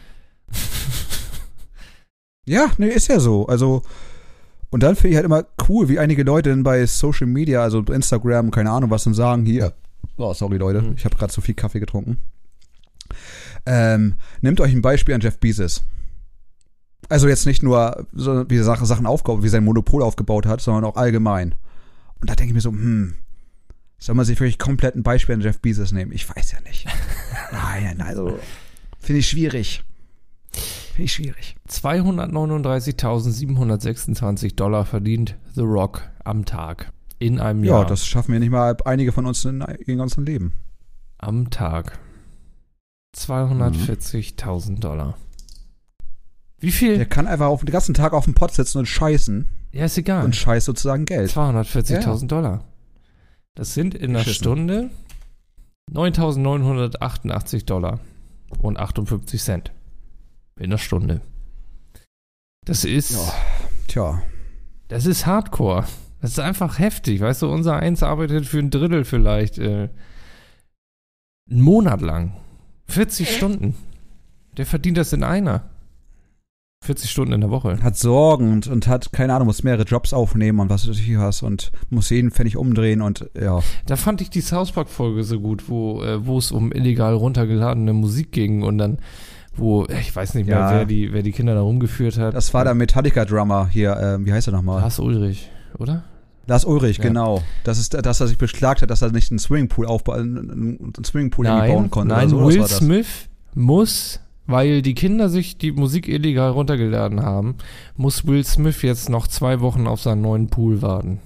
Ja, nee, ist ja so, also und dann finde ich halt immer cool, wie einige Leute dann bei Social Media, also Instagram, keine Ahnung was, dann sagen, hier, oh, sorry Leute, ich habe gerade zu viel Kaffee getrunken. Nehmt euch ein Beispiel an Jeff Bezos. Also jetzt nicht nur, so, wie er Sachen aufgebaut, wie sein Monopol aufgebaut hat, sondern auch allgemein. Und da denke ich mir so, soll man sich wirklich komplett ein Beispiel an Jeff Bezos nehmen? Ich weiß ja nicht. Nein, also finde ich schwierig. Finde ich schwierig. $239.726 verdient The Rock am Tag. In einem Jahr. Ja, das schaffen wir nicht mal einige von uns in ihrem ganzen Leben. Am Tag. $240.000. Wie viel? Der kann einfach den ganzen Tag auf dem Pott sitzen und scheißen. Ja, ist egal. Und scheißt sozusagen Geld. $240.000. Das sind in einer Stunde $9.988 und 58 Cent. In einer Stunde. Das ist... Ja. Tja. Das ist Hardcore. Das ist einfach heftig. Weißt du, unser Eins arbeitet für ein Drittel vielleicht einen Monat lang. 40 Stunden. Der verdient das in einer. 40 Stunden in der Woche. Hat Sorgen und hat, keine Ahnung, muss mehrere Jobs aufnehmen und was du hier hast und muss jeden Pfennig umdrehen und ja. Da fand ich die South Park-Folge so gut, wo es um illegal runtergeladene Musik ging und dann, wo, ich weiß nicht mehr, wer die Kinder da rumgeführt hat. Das war der Metallica-Drummer hier, wie heißt er nochmal? Lars Ulrich, oder? Lars Ulrich, genau. Das ist, dass er sich beklagt hat, dass er nicht einen Swimmingpool bauen konnte. Nein, so. Will Smith muss, weil die Kinder sich die Musik illegal runtergeladen haben, muss Will Smith jetzt noch 2 Wochen auf seinen neuen Pool warten.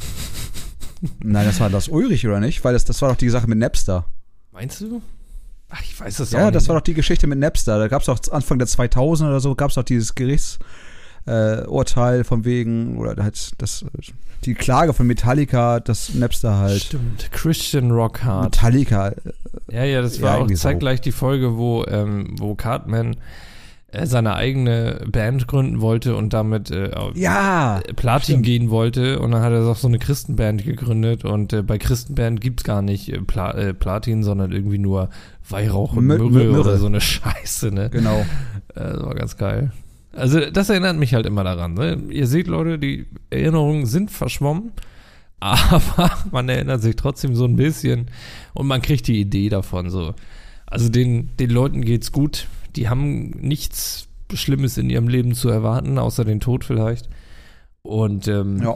Nein, das war Lars Ulrich, oder nicht? Weil das war doch die Sache mit Napster. Meinst du? Ach, ich weiß das auch nicht. Ja, das war doch die Geschichte mit Napster. Da gab es doch Anfang der 2000 oder so, gab es doch dieses Gerichtsurteil von wegen, oder halt die Klage von Metallica, dass Napster halt. Stimmt, Christian Rockhart. Metallica. Ja, das war auch zeitgleich die Folge, wo Cartman seine eigene Band gründen wollte und damit Platin gehen wollte. Und dann hat er auch so eine Christenband gegründet. Und bei Christenband gibt's gar nicht Platin, sondern irgendwie nur Weihrauch und Myrrhe oder so eine Scheiße, ne? Genau. Das war ganz geil. Also das erinnert mich halt immer daran, ne? Ihr seht, Leute, die Erinnerungen sind verschwommen, aber man erinnert sich trotzdem so ein bisschen und man kriegt die Idee davon so. Also den Leuten geht's gut, die haben nichts Schlimmes in ihrem Leben zu erwarten, außer den Tod vielleicht. Und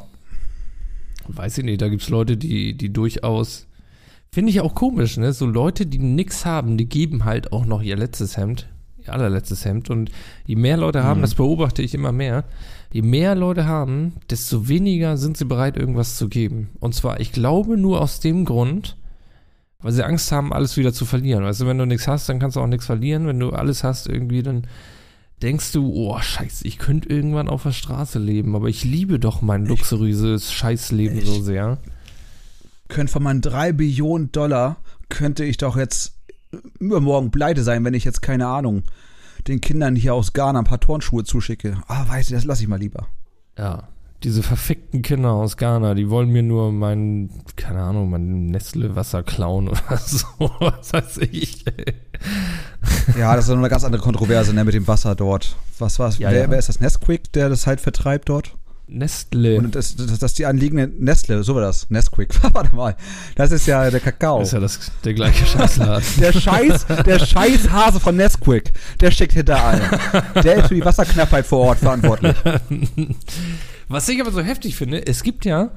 weiß ich nicht, da gibt's Leute, die durchaus, finde ich auch komisch, ne? So Leute, die nix haben, die geben halt auch noch ihr letztes Hemd. Allerletztes Hemd. Und je mehr Leute haben, das beobachte ich immer mehr, je mehr Leute haben, desto weniger sind sie bereit, irgendwas zu geben. Und zwar, ich glaube, nur aus dem Grund, weil sie Angst haben, alles wieder zu verlieren. Weißt du, wenn du nichts hast, dann kannst du auch nichts verlieren. Wenn du alles hast irgendwie, dann denkst du, oh, scheiße, ich könnte irgendwann auf der Straße leben, aber ich liebe doch mein luxuriöses Scheißleben so sehr. Könnte von meinen $3 Billionen könnte ich doch jetzt übermorgen pleite sein, wenn ich jetzt, keine Ahnung, den Kindern hier aus Ghana ein paar Turnschuhe zuschicke. Weißt du, das lasse ich mal lieber. Ja, diese verfickten Kinder aus Ghana, die wollen mir nur mein Nestle-Wasser klauen oder so, was weiß ich. Ja, das ist eine ganz andere Kontroverse, ne, mit dem Wasser dort. Wer ist das? Nesquik, der das halt vertreibt dort? Nestle. Und das die anliegende Nestle, so war das. Nesquik. Warte mal. Das ist ja der Kakao. Das ist ja der gleiche Scheißladen. der Scheiß Hase von Nesquik, der steckt hinter allem. Der ist für die Wasserknappheit vor Ort verantwortlich. Was ich aber so heftig finde, es gibt ja,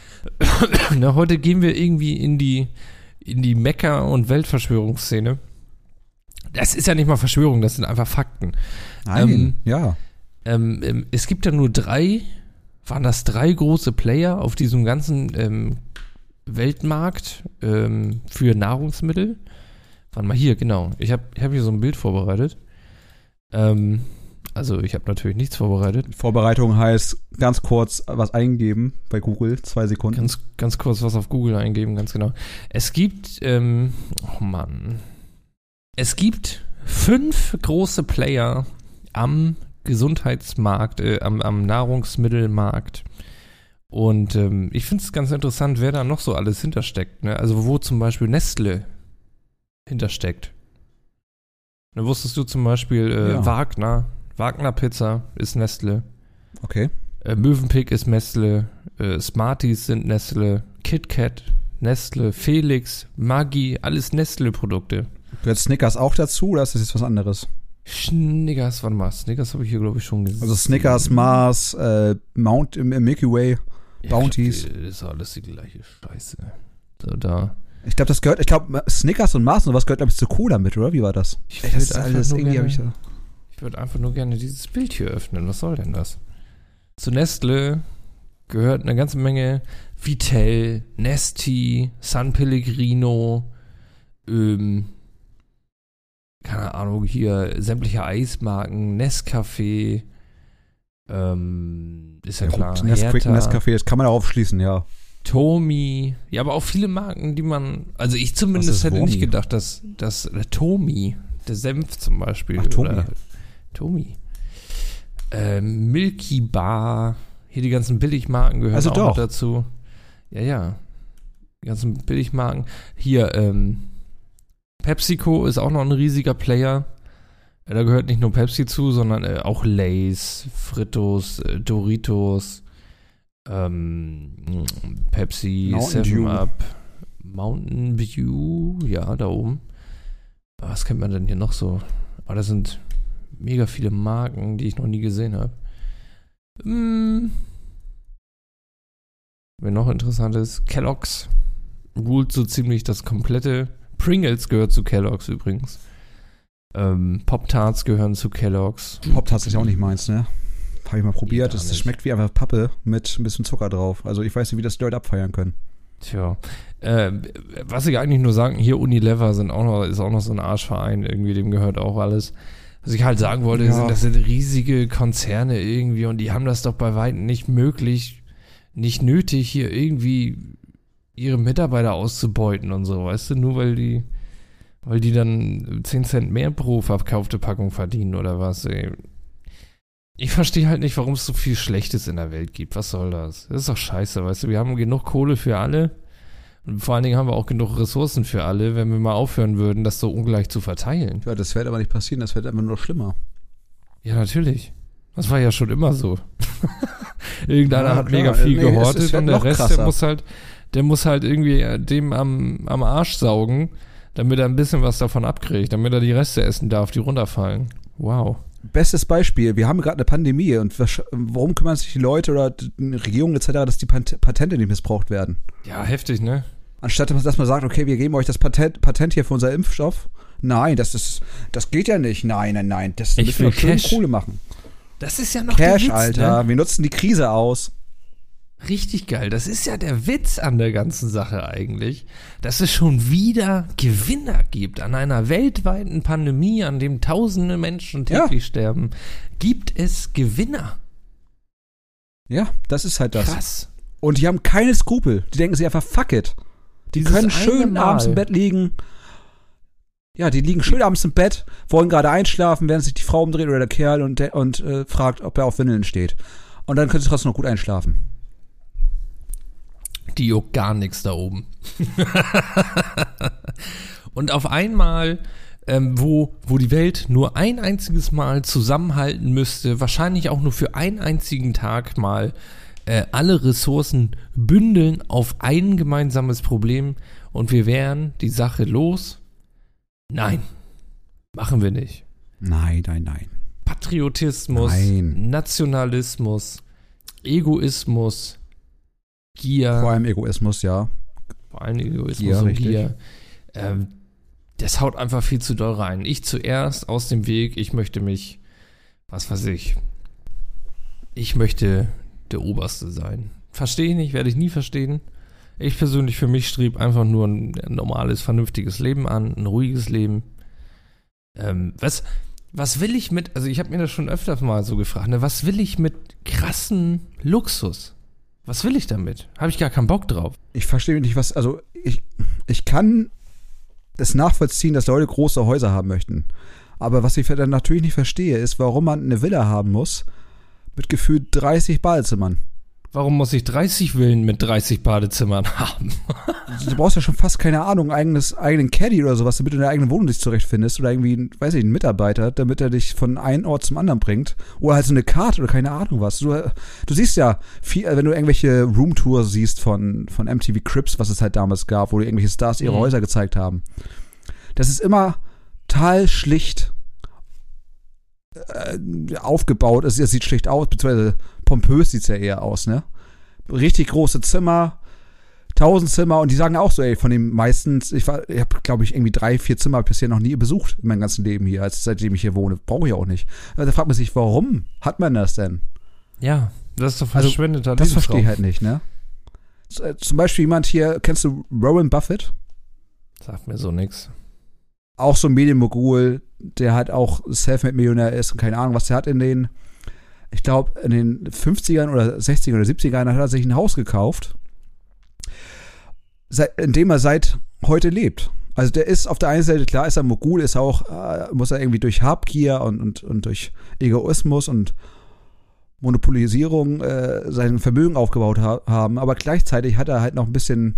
heute gehen wir irgendwie in die Mecker- und Weltverschwörungsszene. Das ist ja nicht mal Verschwörung, das sind einfach Fakten. Nein, ja. Es gibt ja nur 3 große Player auf diesem ganzen Weltmarkt für Nahrungsmittel. Warte mal, hier, genau. Ich hab hier so ein Bild vorbereitet. Also ich habe natürlich nichts vorbereitet. Vorbereitung heißt ganz kurz was eingeben bei Google, 2 Sekunden. Ganz kurz was auf Google eingeben, ganz genau. Es gibt, es gibt 5 große Player am Gesundheitsmarkt, am Nahrungsmittelmarkt. Und ich finde es ganz interessant, wer da noch so alles hintersteckt. Ne? Also wo zum Beispiel Nestle hintersteckt. Da wusstest du zum Beispiel Wagner Pizza ist Nestle. Okay. Mövenpick ist Nestle. Smarties sind Nestle. KitKat, Nestle, Felix, Maggi, alles Nestle-Produkte. Gehört Snickers auch dazu oder ist das jetzt was anderes? Snickers habe ich hier, glaube ich, schon gesehen. Also Snickers, Mars, Milky Way, Bounties. Das ist alles die gleiche Scheiße. So, da. Ich glaube, Snickers und Mars und was gehört, glaube ich, zu Cola mit, oder? Wie war das? Das ist alles irgendwie, Ich würde einfach nur gerne dieses Bild hier öffnen. Was soll denn das? Zu Nestle gehört eine ganze Menge Vitell, Nesti, San Pellegrino, keine Ahnung, hier sämtliche Eismarken, Nescafé, ist ja klar. Nescafé, das kann man darauf schließen, ja. Tomi, ja, aber auch viele Marken, die man, also ich zumindest hätte nicht gedacht, dass Tomi, der Senf zum Beispiel. Ach, Tomi. Oder Tomi. Milky Bar, hier die ganzen Billigmarken gehören also auch noch dazu. Ja. Die ganzen Billigmarken. Hier, PepsiCo ist auch noch ein riesiger Player. Da gehört nicht nur Pepsi zu, sondern auch Lay's, Fritos, Doritos, Pepsi, 7-Up, Mountain Dew, ja, da oben. Was kennt man denn hier noch so? Oh, das sind mega viele Marken, die ich noch nie gesehen habe. Wenn noch interessant ist, Kellogg's ruled so ziemlich das komplette. Pringles gehört zu Kellogg's übrigens. Pop-Tarts gehören zu Kellogg's. Pop-Tarts ist ja auch nicht meins, ne? Habe ich mal probiert. Das schmeckt wie einfach Pappe mit ein bisschen Zucker drauf. Also ich weiß nicht, wie das die Leute abfeiern können. Tja. Was ich eigentlich nur sagen, hier Unilever ist auch noch so ein Arschverein, irgendwie, dem gehört auch alles. Was ich halt sagen wollte, das sind riesige Konzerne irgendwie und die haben das doch bei weitem nicht nötig, hier irgendwie ihre Mitarbeiter auszubeuten und so, weißt du, nur weil die dann 10 Cent mehr pro verkaufte Packung verdienen oder was, ey. Ich verstehe halt nicht, warum es so viel Schlechtes in der Welt gibt. Was soll das? Das ist doch scheiße, weißt du, wir haben genug Kohle für alle und vor allen Dingen haben wir auch genug Ressourcen für alle, wenn wir mal aufhören würden, das so ungleich zu verteilen. Ja, das wird aber nicht passieren, das wird einfach nur noch schlimmer. Ja, natürlich. Das war ja schon immer so. Irgendeiner hat mega viel gehortet und der Rest, krasser. der muss halt irgendwie dem am Arsch saugen, damit er ein bisschen was davon abkriegt, damit er die Reste essen darf, die runterfallen. Wow. Bestes Beispiel, wir haben gerade eine Pandemie und warum kümmern sich die Leute oder die Regierung etc., dass die Patente nicht missbraucht werden? Ja, heftig, ne? Anstatt dass man sagt, okay, wir geben euch das Patent hier für unser Impfstoff. Nein, das geht ja nicht. Nein. Das müssen wir schön Kohle machen. Das ist ja noch Cash, der Witz, Alter. Ne? Wir nutzen die Krise aus. Richtig geil. Das ist ja der Witz an der ganzen Sache eigentlich, dass es schon wieder Gewinner gibt. An einer weltweiten Pandemie, an dem tausende Menschen täglich sterben, gibt es Gewinner. Ja, das ist halt das. Krass. Und die haben keine Skrupel. Die denken sich einfach, fuck it. Die können schön abends im Bett liegen. Ja, die liegen schön abends im Bett, wollen gerade einschlafen, während sich die Frau umdreht oder der Kerl und fragt, ob er auf Windeln steht. Und dann können sie trotzdem noch gut einschlafen. Die juckt gar nichts da oben. Und auf einmal, wo die Welt nur ein einziges Mal zusammenhalten müsste, wahrscheinlich auch nur für einen einzigen Tag mal alle Ressourcen bündeln auf ein gemeinsames Problem und wir wären die Sache los. Nein, machen wir nicht. Nein. Patriotismus, Nationalismus, Egoismus, Gier. Vor allem Egoismus, ja. Vor allem Egoismus und Gier. Das haut einfach viel zu doll rein. Ich zuerst aus dem Weg, ich möchte mich, ich möchte der Oberste sein. Verstehe ich nicht, werde ich nie verstehen. Ich persönlich für mich strebe einfach nur ein normales, vernünftiges Leben an, ein ruhiges Leben. Was will ich mit, also ich habe mir das schon öfters mal so gefragt, ne, was will ich mit krassen Luxus? Was will ich damit? Habe ich gar keinen Bock drauf. Ich verstehe nicht, ich kann es nachvollziehen, dass Leute große Häuser haben möchten. Aber was ich dann natürlich nicht verstehe, ist, warum man eine Villa haben muss mit gefühlt 30 Badezimmern. Warum muss ich 30 Villen mit 30 Badezimmern haben? Du brauchst ja schon fast, keine Ahnung, eigenen Caddy oder sowas, damit du in der eigenen Wohnung dich zurechtfindest oder irgendwie, weiß ich, einen Mitarbeiter, damit er dich von einem Ort zum anderen bringt. Oder halt so eine Karte oder keine Ahnung was. Du siehst ja viel, wenn du irgendwelche Roomtours siehst von MTV Cribs, was es halt damals gab, wo die irgendwelche Stars ihre Häuser gezeigt haben. Das ist immer total schlicht aufgebaut. Es sieht schlicht aus, beziehungsweise pompös sieht es ja eher aus, ne? Richtig große Zimmer, 1000 Zimmer und die sagen auch so, ey, von den meistens, ich habe, glaube ich, irgendwie 3-4 Zimmer bisher noch nie besucht in meinem ganzen Leben hier, seitdem ich hier wohne. Brauche ich auch nicht. Da fragt man sich, warum hat man das denn? Ja, das ist doch verschwendeter Das verstehe ich halt nicht, ne? Zum Beispiel jemand hier, kennst du Warren Buffett? Sagt mir so nix. Auch so ein Medienmogul, der halt auch Selfmade-Millionär ist und keine Ahnung, was der hat ich glaube, in den 50ern oder 60ern oder 70ern hat er sich ein Haus gekauft, in dem er seit heute lebt. Also der ist auf der einen Seite, klar ist er Mogul, ist auch, muss er irgendwie durch Habgier und durch Egoismus und Monopolisierung sein Vermögen aufgebaut haben, aber gleichzeitig hat er halt noch ein bisschen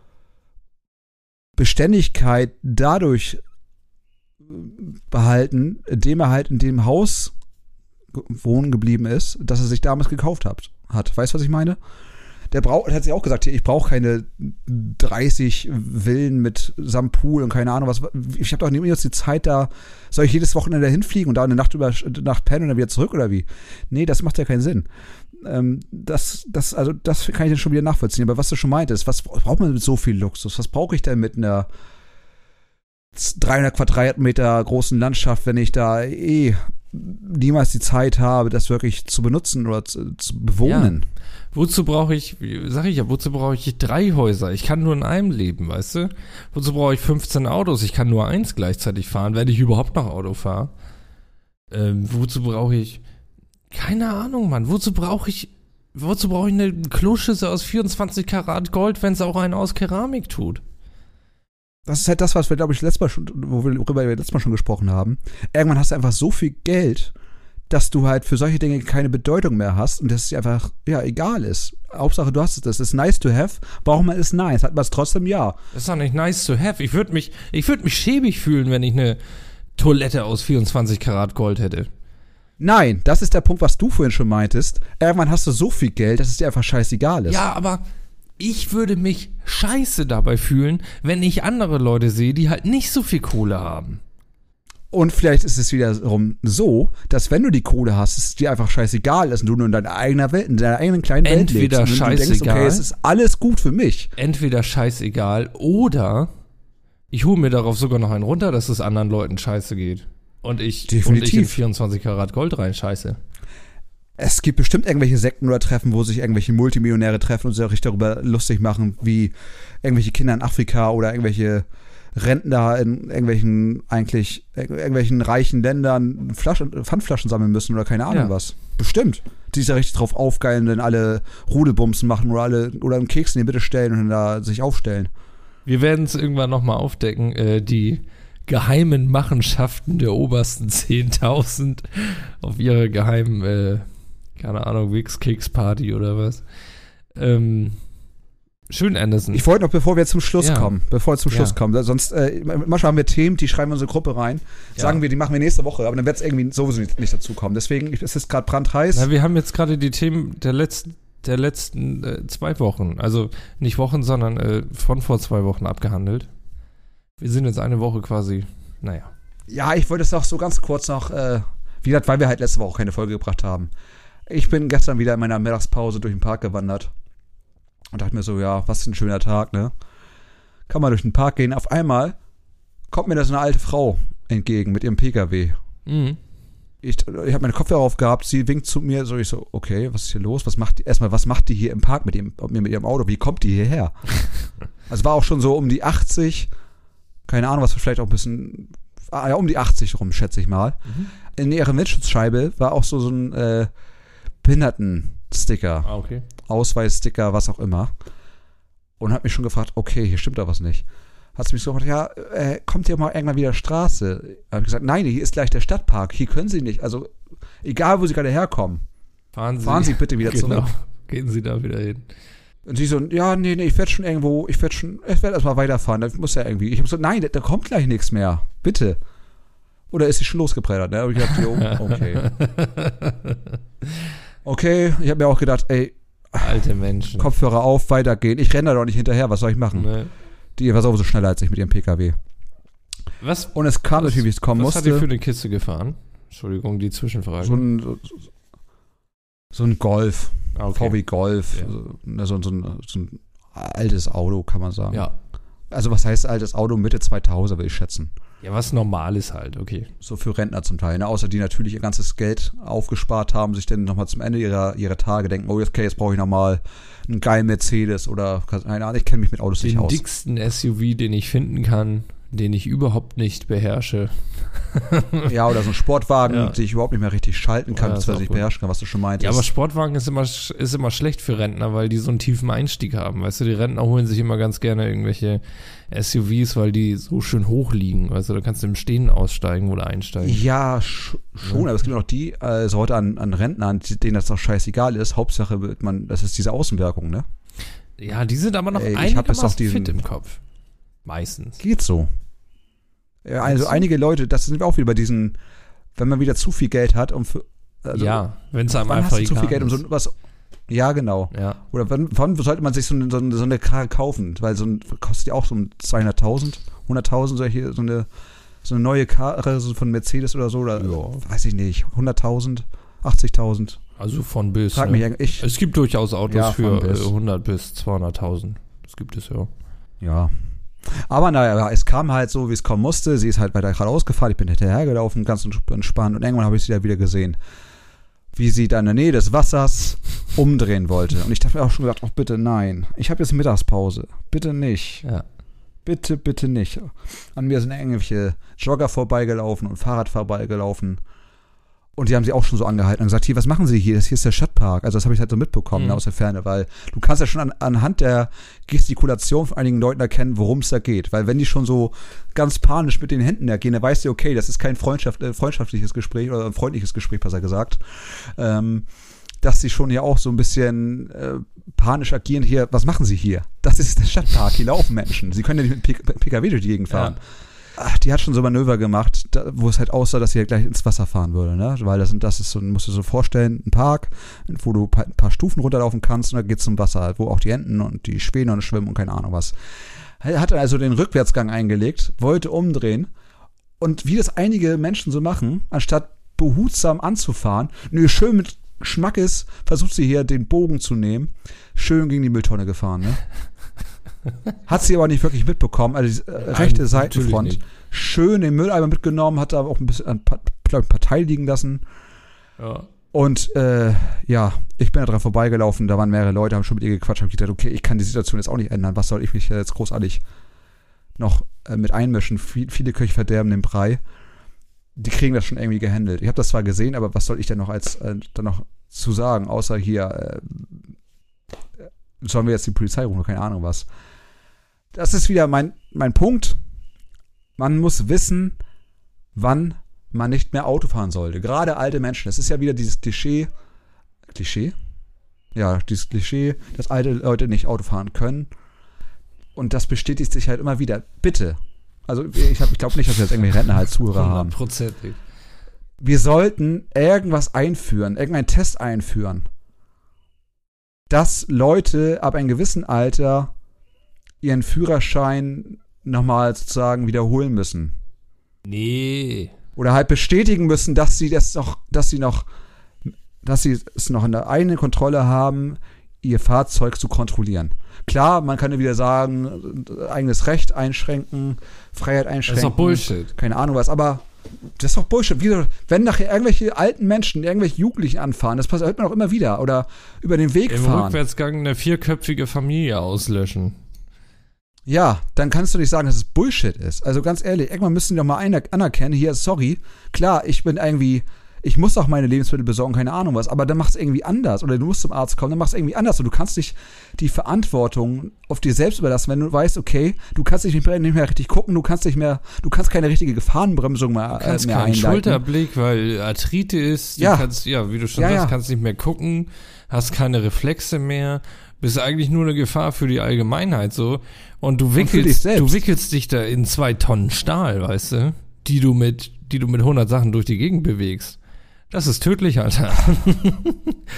Beständigkeit dadurch behalten, indem er halt in dem Haus wohnen geblieben ist, das er sich damals gekauft hat. Weißt du, was ich meine? Hat sich auch gesagt, ich brauche keine 30 Villen samt Pool und keine Ahnung was. Ich habe doch nicht jetzt die Zeit da, soll ich jedes Wochenende hinfliegen und da eine Nacht pennen und dann wieder zurück oder wie? Nee, das macht ja keinen Sinn. Das kann ich dann schon wieder nachvollziehen. Aber was du schon meintest, was braucht man mit so viel Luxus? Was brauche ich denn mit einer 300 Quadratmeter großen Landschaft, wenn ich da niemals die Zeit habe, das wirklich zu benutzen oder zu bewohnen? Ja. Wozu brauche ich 3 Häuser? Ich kann nur in einem leben, weißt du? Wozu brauche ich 15 Autos? Ich kann nur eins gleichzeitig fahren, wenn ich überhaupt noch Auto fahre. Wozu brauche ich, keine Ahnung, Mann, wozu brauche ich eine Kloschüssel aus 24 Karat Gold, wenn es auch einen aus Keramik tut? Das ist halt das, was wir, glaube ich, worüber wir letztes Mal schon gesprochen haben. Irgendwann hast du einfach so viel Geld, dass du halt für solche Dinge keine Bedeutung mehr hast und dass es dir einfach, egal ist. Hauptsache, du hast es. Das ist nice to have. Braucht man es nice? Hat man es trotzdem? Ja. Das ist doch nicht nice to have. Ich würde mich schäbig fühlen, wenn ich eine Toilette aus 24 Karat Gold hätte. Nein, das ist der Punkt, was du vorhin schon meintest. Irgendwann hast du so viel Geld, dass es dir einfach scheißegal ist. Ja, aber ich würde mich scheiße dabei fühlen, wenn ich andere Leute sehe, die halt nicht so viel Kohle haben. Und vielleicht ist es wiederum so, dass wenn du die Kohle hast, es dir einfach scheißegal ist und du nur in deiner eigenen Welt, in deiner eigenen kleinen Welt lebst. Entweder scheißegal. Du denkst, okay, es ist alles gut für mich. Entweder scheißegal oder ich hole mir darauf sogar noch einen runter, dass es anderen Leuten scheiße geht. Und ich in 24 Karat Gold rein scheiße. Es gibt bestimmt irgendwelche Sekten oder Treffen, wo sich irgendwelche Multimillionäre treffen und sich darüber lustig machen, wie irgendwelche Kinder in Afrika oder irgendwelche Rentner in irgendwelchen reichen Ländern Pfandflaschen sammeln müssen oder keine Ahnung was. Bestimmt. Die sich da richtig drauf aufgeilen, dann alle Rudelbumsen machen oder einen Keks in die Mitte stellen und dann da sich aufstellen. Wir werden es irgendwann nochmal aufdecken, die geheimen Machenschaften der obersten 10.000 auf ihre geheimen, keine Ahnung, Wix-Keks-Party oder was. Schön, Anderson. Ich wollte noch, bevor wir zum Schluss kommen, sonst, manchmal haben wir Themen, die schreiben wir in unsere Gruppe rein, sagen wir, die machen wir nächste Woche, aber dann wird es irgendwie sowieso nicht dazu kommen. Deswegen ist es gerade brandheiß. Na, wir haben jetzt gerade die Themen der letzten 2 Wochen, also nicht Wochen, sondern von vor 2 Wochen abgehandelt. Wir sind jetzt eine Woche quasi, naja. Ja, ich wollte es auch so ganz kurz noch, wie gesagt, weil wir halt letzte Woche keine Folge gebracht haben. Ich bin gestern wieder in meiner Mittagspause durch den Park gewandert und dachte mir so, ja, was ein schöner Tag, ne? Kann man durch den Park gehen. Auf einmal kommt mir da so eine alte Frau entgegen mit ihrem PKW. Mhm. Ich habe meine Kopfhörer aufgehabt, sie winkt zu mir, ich so, okay, was ist hier los? Was macht die hier im Park mit ihrem Auto? Wie kommt die hierher? Also war auch schon so um die 80, keine Ahnung, was vielleicht auch ein bisschen, um die 80 rum, schätze ich mal. Mhm. In ihrer Windschutzscheibe war auch so ein Behindertensticker. Okay. Ausweissticker, was auch immer. Und hat mich schon gefragt, okay, hier stimmt da was nicht. Hat sie mich so gefragt, kommt hier mal irgendwann wieder Straße? Habe ich gesagt, nein, hier ist gleich der Stadtpark, hier können Sie nicht. Also, egal wo Sie gerade herkommen, fahren Sie bitte wieder zurück. Gehen Sie da wieder hin. Und sie so, ja, nee, ich werde schon irgendwo, ich werde erstmal weiterfahren, das muss ja irgendwie. Ich habe so, nein, da kommt gleich nichts mehr, bitte. Oder ist sie schon losgebrettert, ne? Und ich dachte, jo, okay. Okay, ich habe mir auch gedacht, ey, alte Menschen. Kopfhörer auf, weitergehen. Ich renne da doch nicht hinterher, was soll ich machen? Nee. Die war sowieso schneller als ich mit ihrem PKW. Und es kam natürlich, wie es kommen musste. Was hat die für eine Kiste gefahren? Entschuldigung, die Zwischenfrage. So ein Golf. Okay. VW Golf. Ja. So ein altes Auto, kann man sagen. Ja. Also was heißt altes Auto? Mitte 2000er will ich schätzen. Ja, was normal ist halt, okay. So für Rentner zum Teil, ne? Außer die natürlich ihr ganzes Geld aufgespart haben, sich dann nochmal zum Ende ihrer Tage denken, oh, okay, jetzt brauche ich nochmal einen geilen Mercedes oder, keine Ahnung, ich kenne mich mit Autos nicht aus. Den dicksten SUV, den ich finden kann, den ich überhaupt nicht beherrsche. Ja, oder so ein Sportwagen, den ich überhaupt nicht mehr richtig schalten kann, beziehungsweise nicht beherrschen kann, was du schon meintest. Ja, aber Sportwagen ist immer schlecht für Rentner, weil die so einen tiefen Einstieg haben. Weißt du, die Rentner holen sich immer ganz gerne irgendwelche SUVs, weil die so schön hoch liegen. Weißt du, da kannst du im Stehen aussteigen oder einsteigen. Ja, schon, aber es gibt auch die Sorte an Rentnern, denen das doch scheißegal ist. Hauptsache, das ist diese Außenwirkung, ne? Ja, die sind aber noch einigermaßen fit im Kopf. Meistens. Geht so. Ja, also einige Leute, das sind wir auch wieder bei diesen, wenn man wieder zu viel Geld hat, wenn es einem einfach zu viel Geld um so was. Ja, genau. Ja. Oder wann sollte man sich so eine Karre kaufen? Weil kostet ja auch so 200.000, 100.000 so eine neue Karre so von Mercedes oder so, oder weiß ich nicht, 100.000, 80.000. Also von bis. Frag mich eigentlich. Es gibt durchaus Autos für 100 bis 200.000. Das gibt es ja. Ja. Aber naja, es kam halt so, wie es kommen musste. Sie ist halt weiter gerade ausgefahren. Ich bin hinterhergelaufen, ganz entspannt. Und irgendwann habe ich sie da wieder gesehen, wie sie da in der Nähe des Wassers umdrehen wollte. Und ich dachte mir auch schon gedacht, oh bitte nein. Ich habe jetzt Mittagspause. Bitte nicht. Ja. Bitte, bitte nicht. An mir sind irgendwelche Jogger vorbeigelaufen und Fahrrad vorbeigelaufen. Und die haben sie auch schon so angehalten und gesagt, hier, was machen Sie hier? Hier ist der Stadtpark. Also das habe ich halt so mitbekommen aus der Ferne, weil du kannst ja schon anhand der Gestikulation von einigen Leuten erkennen, worum es da geht. Weil wenn die schon so ganz panisch mit den Händen ergehen, dann weißt du, okay, das ist kein freundschaftliches Gespräch oder ein freundliches Gespräch, besser gesagt. Dass sie schon ja auch so ein bisschen panisch agieren. Hier, was machen Sie hier? Das ist der Stadtpark, hier laufen Menschen. Sie können ja nicht mit PKW durch die Gegend fahren. Ja. Ach, die hat schon so Manöver gemacht, wo es halt aussah, dass sie halt gleich ins Wasser fahren würde, ne? Weil das ist so, musst du dir so vorstellen, ein Park, wo du ein paar Stufen runterlaufen kannst und dann geht's zum Wasser, halt, wo auch die Enten und die Schwäne und schwimmen und keine Ahnung was. Hat also den Rückwärtsgang eingelegt, wollte umdrehen und wie das einige Menschen so machen, anstatt behutsam anzufahren, schön mit Schmackes versucht sie hier den Bogen zu nehmen, schön gegen die Mülltonne gefahren, ne? Hat sie aber nicht wirklich mitbekommen. Also die rechte Seitenfront schön den Mülleimer mitgenommen, hat da auch ein bisschen ein paar Teile liegen lassen. Ja. Und ich bin da dran vorbeigelaufen, da waren mehrere Leute, haben schon mit ihr gequatscht, haben gedacht, okay, ich kann die Situation jetzt auch nicht ändern. Was soll ich mich jetzt großartig noch mit einmischen? Viele Köche verderben den Brei. Die kriegen das schon irgendwie gehandelt. Ich habe das zwar gesehen, aber was soll ich denn noch dann noch zu sagen, außer hier sollen wir jetzt die Polizei rufen, keine Ahnung was. Das ist wieder mein Punkt. Man muss wissen, wann man nicht mehr Auto fahren sollte. Gerade alte Menschen. Das ist ja wieder dieses Klischee? Ja, dieses Klischee, dass alte Leute nicht Auto fahren können. Und das bestätigt sich halt immer wieder. Bitte. Also ich glaube nicht, dass wir jetzt irgendwelche Rentner als Zuhörer haben. 100%. Wir sollten irgendwas einführen, irgendeinen Test einführen, dass Leute ab einem gewissen Alter ihren Führerschein nochmal sozusagen wiederholen müssen. Nee. Oder halt bestätigen müssen, dass sie es noch in der eigenen Kontrolle haben, ihr Fahrzeug zu kontrollieren. Klar, man kann ja wieder sagen, eigenes Recht einschränken, Freiheit einschränken. Das ist doch Bullshit. Keine Ahnung was, aber das ist doch Bullshit. Wenn nachher irgendwelche alten Menschen, irgendwelche Jugendlichen anfahren, das hört man auch immer wieder, oder über den Weg fahren. Im Rückwärtsgang eine 4-köpfige Familie auslöschen. Ja, dann kannst du nicht sagen, dass es Bullshit ist. Also ganz ehrlich, irgendwann müssen die doch mal anerkennen, hier, sorry, klar, ich muss auch meine Lebensmittel besorgen, keine Ahnung was, aber dann machst du irgendwie anders oder du musst zum Arzt kommen, dann machst du irgendwie anders und du kannst nicht die Verantwortung auf dir selbst überlassen, wenn du weißt, okay, du kannst nicht mehr richtig gucken, du kannst keine richtige Gefahrenbremsung mehr einleiten. Du kannst keinen Schulterblick, weil Arthritis, du kannst, wie du schon sagst, kannst nicht mehr gucken, hast keine Reflexe mehr, bist eigentlich nur eine Gefahr für die Allgemeinheit so und du wickelst dich da in 2 Tonnen Stahl, weißt du, die du mit 100 Sachen durch die Gegend bewegst. Das ist tödlich, Alter.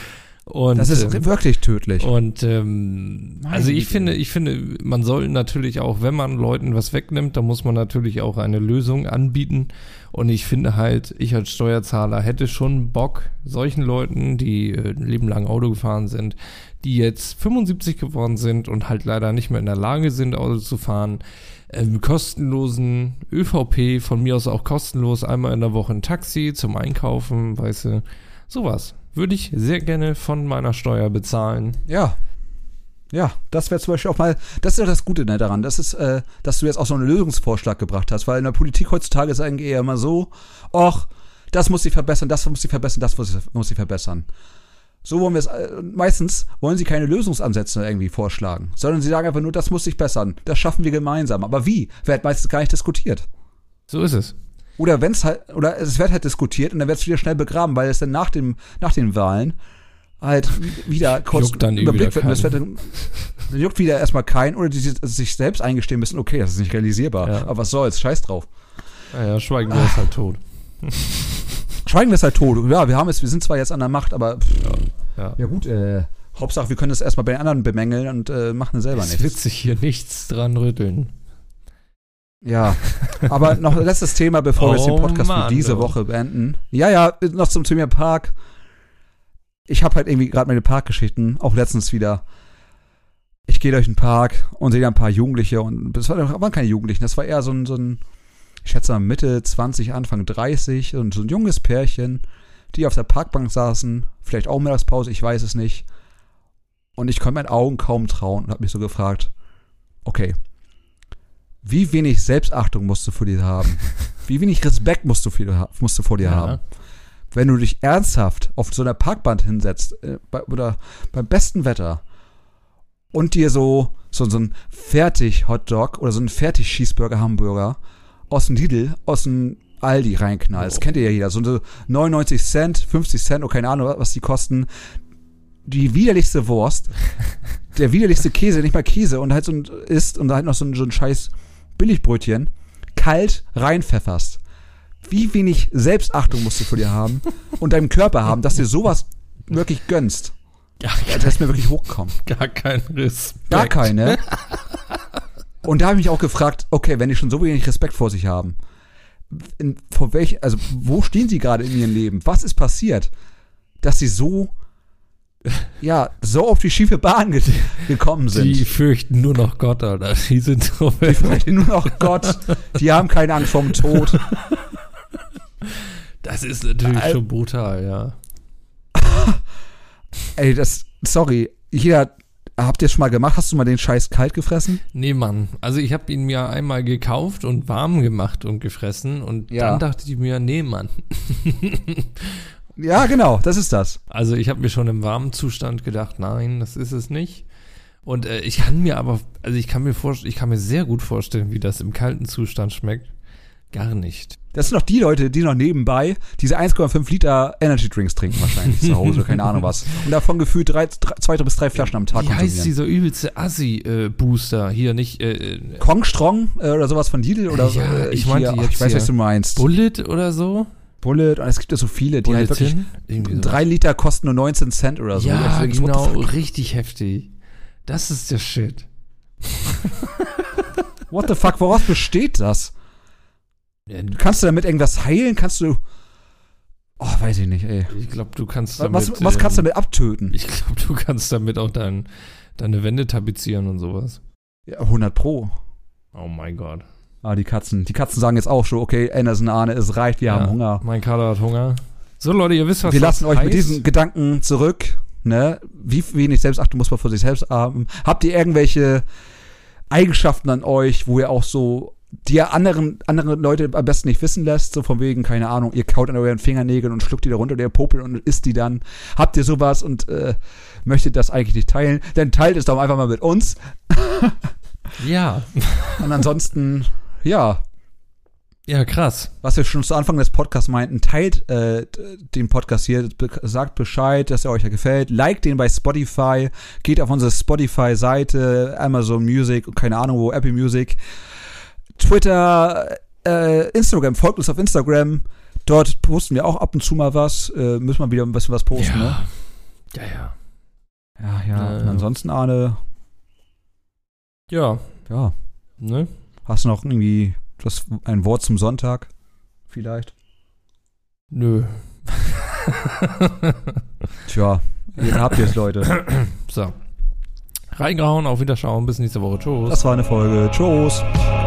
Und, das ist wirklich tödlich. Und also ich finde, man soll natürlich auch, wenn man Leuten was wegnimmt, dann muss man natürlich auch eine Lösung anbieten. Und ich finde halt, ich als Steuerzahler hätte schon Bock, solchen Leuten, die ein Leben lang Auto gefahren sind, die jetzt 75 geworden sind und halt leider nicht mehr in der Lage sind, Auto zu fahren, kostenlosen ÖVP, von mir aus auch kostenlos, einmal in der Woche ein Taxi zum Einkaufen, weißt du, sowas. Würde ich sehr gerne von meiner Steuer bezahlen. Ja. Ja, das wäre zum Beispiel auch mal, das ist ja das Gute daran, das ist, dass du jetzt auch so einen Lösungsvorschlag gebracht hast, weil in der Politik heutzutage ist eigentlich eher immer so, ach, das muss sie verbessern, das muss sie verbessern, das muss sie verbessern. So wollen wir es, meistens wollen sie keine Lösungsansätze irgendwie vorschlagen, sondern sie sagen einfach nur, das muss sich bessern, das schaffen wir gemeinsam. Aber wie? Wird meistens gar nicht diskutiert. So ist es. Oder es wird halt diskutiert und dann wird es wieder schnell begraben, weil es dann nach den Wahlen halt wieder kurz überblickt wird. Und das dann juckt wieder erstmal keinen oder die sich selbst eingestehen müssen, okay, das ist nicht realisierbar. Ja. Aber was soll's, scheiß drauf. Ja, Schweigen wir ist halt tot. Schweigen wir ist halt tot. Ja, wir sind zwar jetzt an der Macht, aber ja gut, Hauptsache wir können das erstmal bei den anderen bemängeln und machen selber nichts. Es wird sich hier nichts dran rütteln. Ja, aber noch ein letztes Thema, bevor wir jetzt den Podcast für diese Woche beenden. Ja, noch zum Thema Park. Ich habe halt irgendwie gerade meine Parkgeschichten, auch letztens wieder. Ich gehe durch den Park und sehe da ein paar Jugendliche und das waren keine Jugendlichen, das war eher so ein, ich schätze mal Mitte 20, Anfang 30 und so ein junges Pärchen, die auf der Parkbank saßen, vielleicht auch Mittagspause, ich weiß es nicht. Und ich konnte meinen Augen kaum trauen und habe mich so gefragt, okay, wie wenig Selbstachtung musst du vor dir haben? Wie wenig Respekt musst du vor dir haben? Wenn du dich ernsthaft auf so einer Parkbank hinsetzt, oder beim besten Wetter und dir so ein Fertig-Hotdog oder so einen Fertig-Cheeseburger-Hamburger aus dem Lidl, aus dem Aldi reinknallst. Kennt ihr ja jeder. So 99 Cent, 50 Cent, oh, keine Ahnung, was die kosten. Die widerlichste Wurst, der widerlichste Käse, nicht mal Käse und halt so noch so ein scheiß Billigbrötchen, kalt reinpfefferst. Wie wenig Selbstachtung musst du vor dir haben und deinem Körper haben, dass du dir sowas wirklich gönnst. Das ist mir wirklich hochgekommen. Gar kein Respekt. Gar keine. Und da habe ich mich auch gefragt, okay, wenn die schon so wenig Respekt vor sich haben, wo stehen sie gerade in ihrem Leben? Was ist passiert, dass sie so auf die schiefe Bahn gekommen sind? Die fürchten nur noch Gott, Alter. Die fürchten nur noch Gott. Die haben keine Angst vorm Tod. Das ist natürlich schon brutal, ja. Ey, sorry, habt ihr es schon mal gemacht? Hast du mal den Scheiß kalt gefressen? Nee, Mann. Also ich habe ihn mir einmal gekauft und warm gemacht und gefressen und dann dachte ich mir, nee, Mann. Ja, genau, das ist das. Also ich habe mir schon im warmen Zustand gedacht, nein, das ist es nicht. Und ich kann mir sehr gut vorstellen, wie das im kalten Zustand schmeckt. Gar nicht. Das sind doch die Leute, die noch nebenbei diese 1,5 Liter Energy Drinks trinken wahrscheinlich zu Hause, keine Ahnung was. Und davon gefühlt 2 bis 3 Flaschen am Tag konsumieren. Wie heißt dieser übelste Assi-Booster? Hier nicht Kong Strong oder sowas von Lidl? Oder ich weiß, was du meinst. Bullet oder so? Bullet, und es gibt ja so viele, die halt wirklich 3 Liter kosten nur 19 Cent oder so. Ja, genau, richtig heftig. Das ist der Shit. What the fuck, woraus besteht das? Kannst du damit irgendwas heilen? Weiß ich nicht, ey. Ich glaube, du kannst damit... Was kannst du damit abtöten? Ich glaube, du kannst damit auch deine Wände tapezieren und sowas. Ja, 100 Pro. Oh mein Gott. Die Katzen sagen jetzt auch schon, okay, Anderson, Arne, es reicht, wir haben Hunger. Mein Kater hat Hunger. So, Leute, ihr wisst, was wir lassen euch mit diesen Gedanken zurück, ne? Wie wenig Selbstachtung muss man vor sich selbst haben? Habt ihr irgendwelche Eigenschaften an euch, wo ihr auch so die ihr andere Leute am besten nicht wissen lässt, so von wegen, keine Ahnung, ihr kaut an euren Fingernägeln und schluckt die da runter, der Popel und isst die dann. Habt ihr sowas und möchtet das eigentlich nicht teilen? Dann teilt es doch einfach mal mit uns. Ja. Und ansonsten, ja. Ja, krass. Was wir schon zu Anfang des Podcasts meinten, teilt den Podcast hier, sagt Bescheid, dass er euch ja gefällt, liked den bei Spotify, geht auf unsere Spotify-Seite, Amazon Music, keine Ahnung wo, Apple Music, Twitter, Instagram, folgt uns auf Instagram, dort posten wir auch ab und zu mal was, müssen wir wieder ein bisschen was posten, ja. ne? Ja. Ja. Und ansonsten, Arne. Ja. Ja. Ne? Hast du noch irgendwie ein Wort zum Sonntag? Vielleicht? Nö. Tja, ihr habt es, Leute. So. Reingehauen, auf Wiederschauen, bis nächste Woche. Tschüss. Das war eine Folge. Tschüss.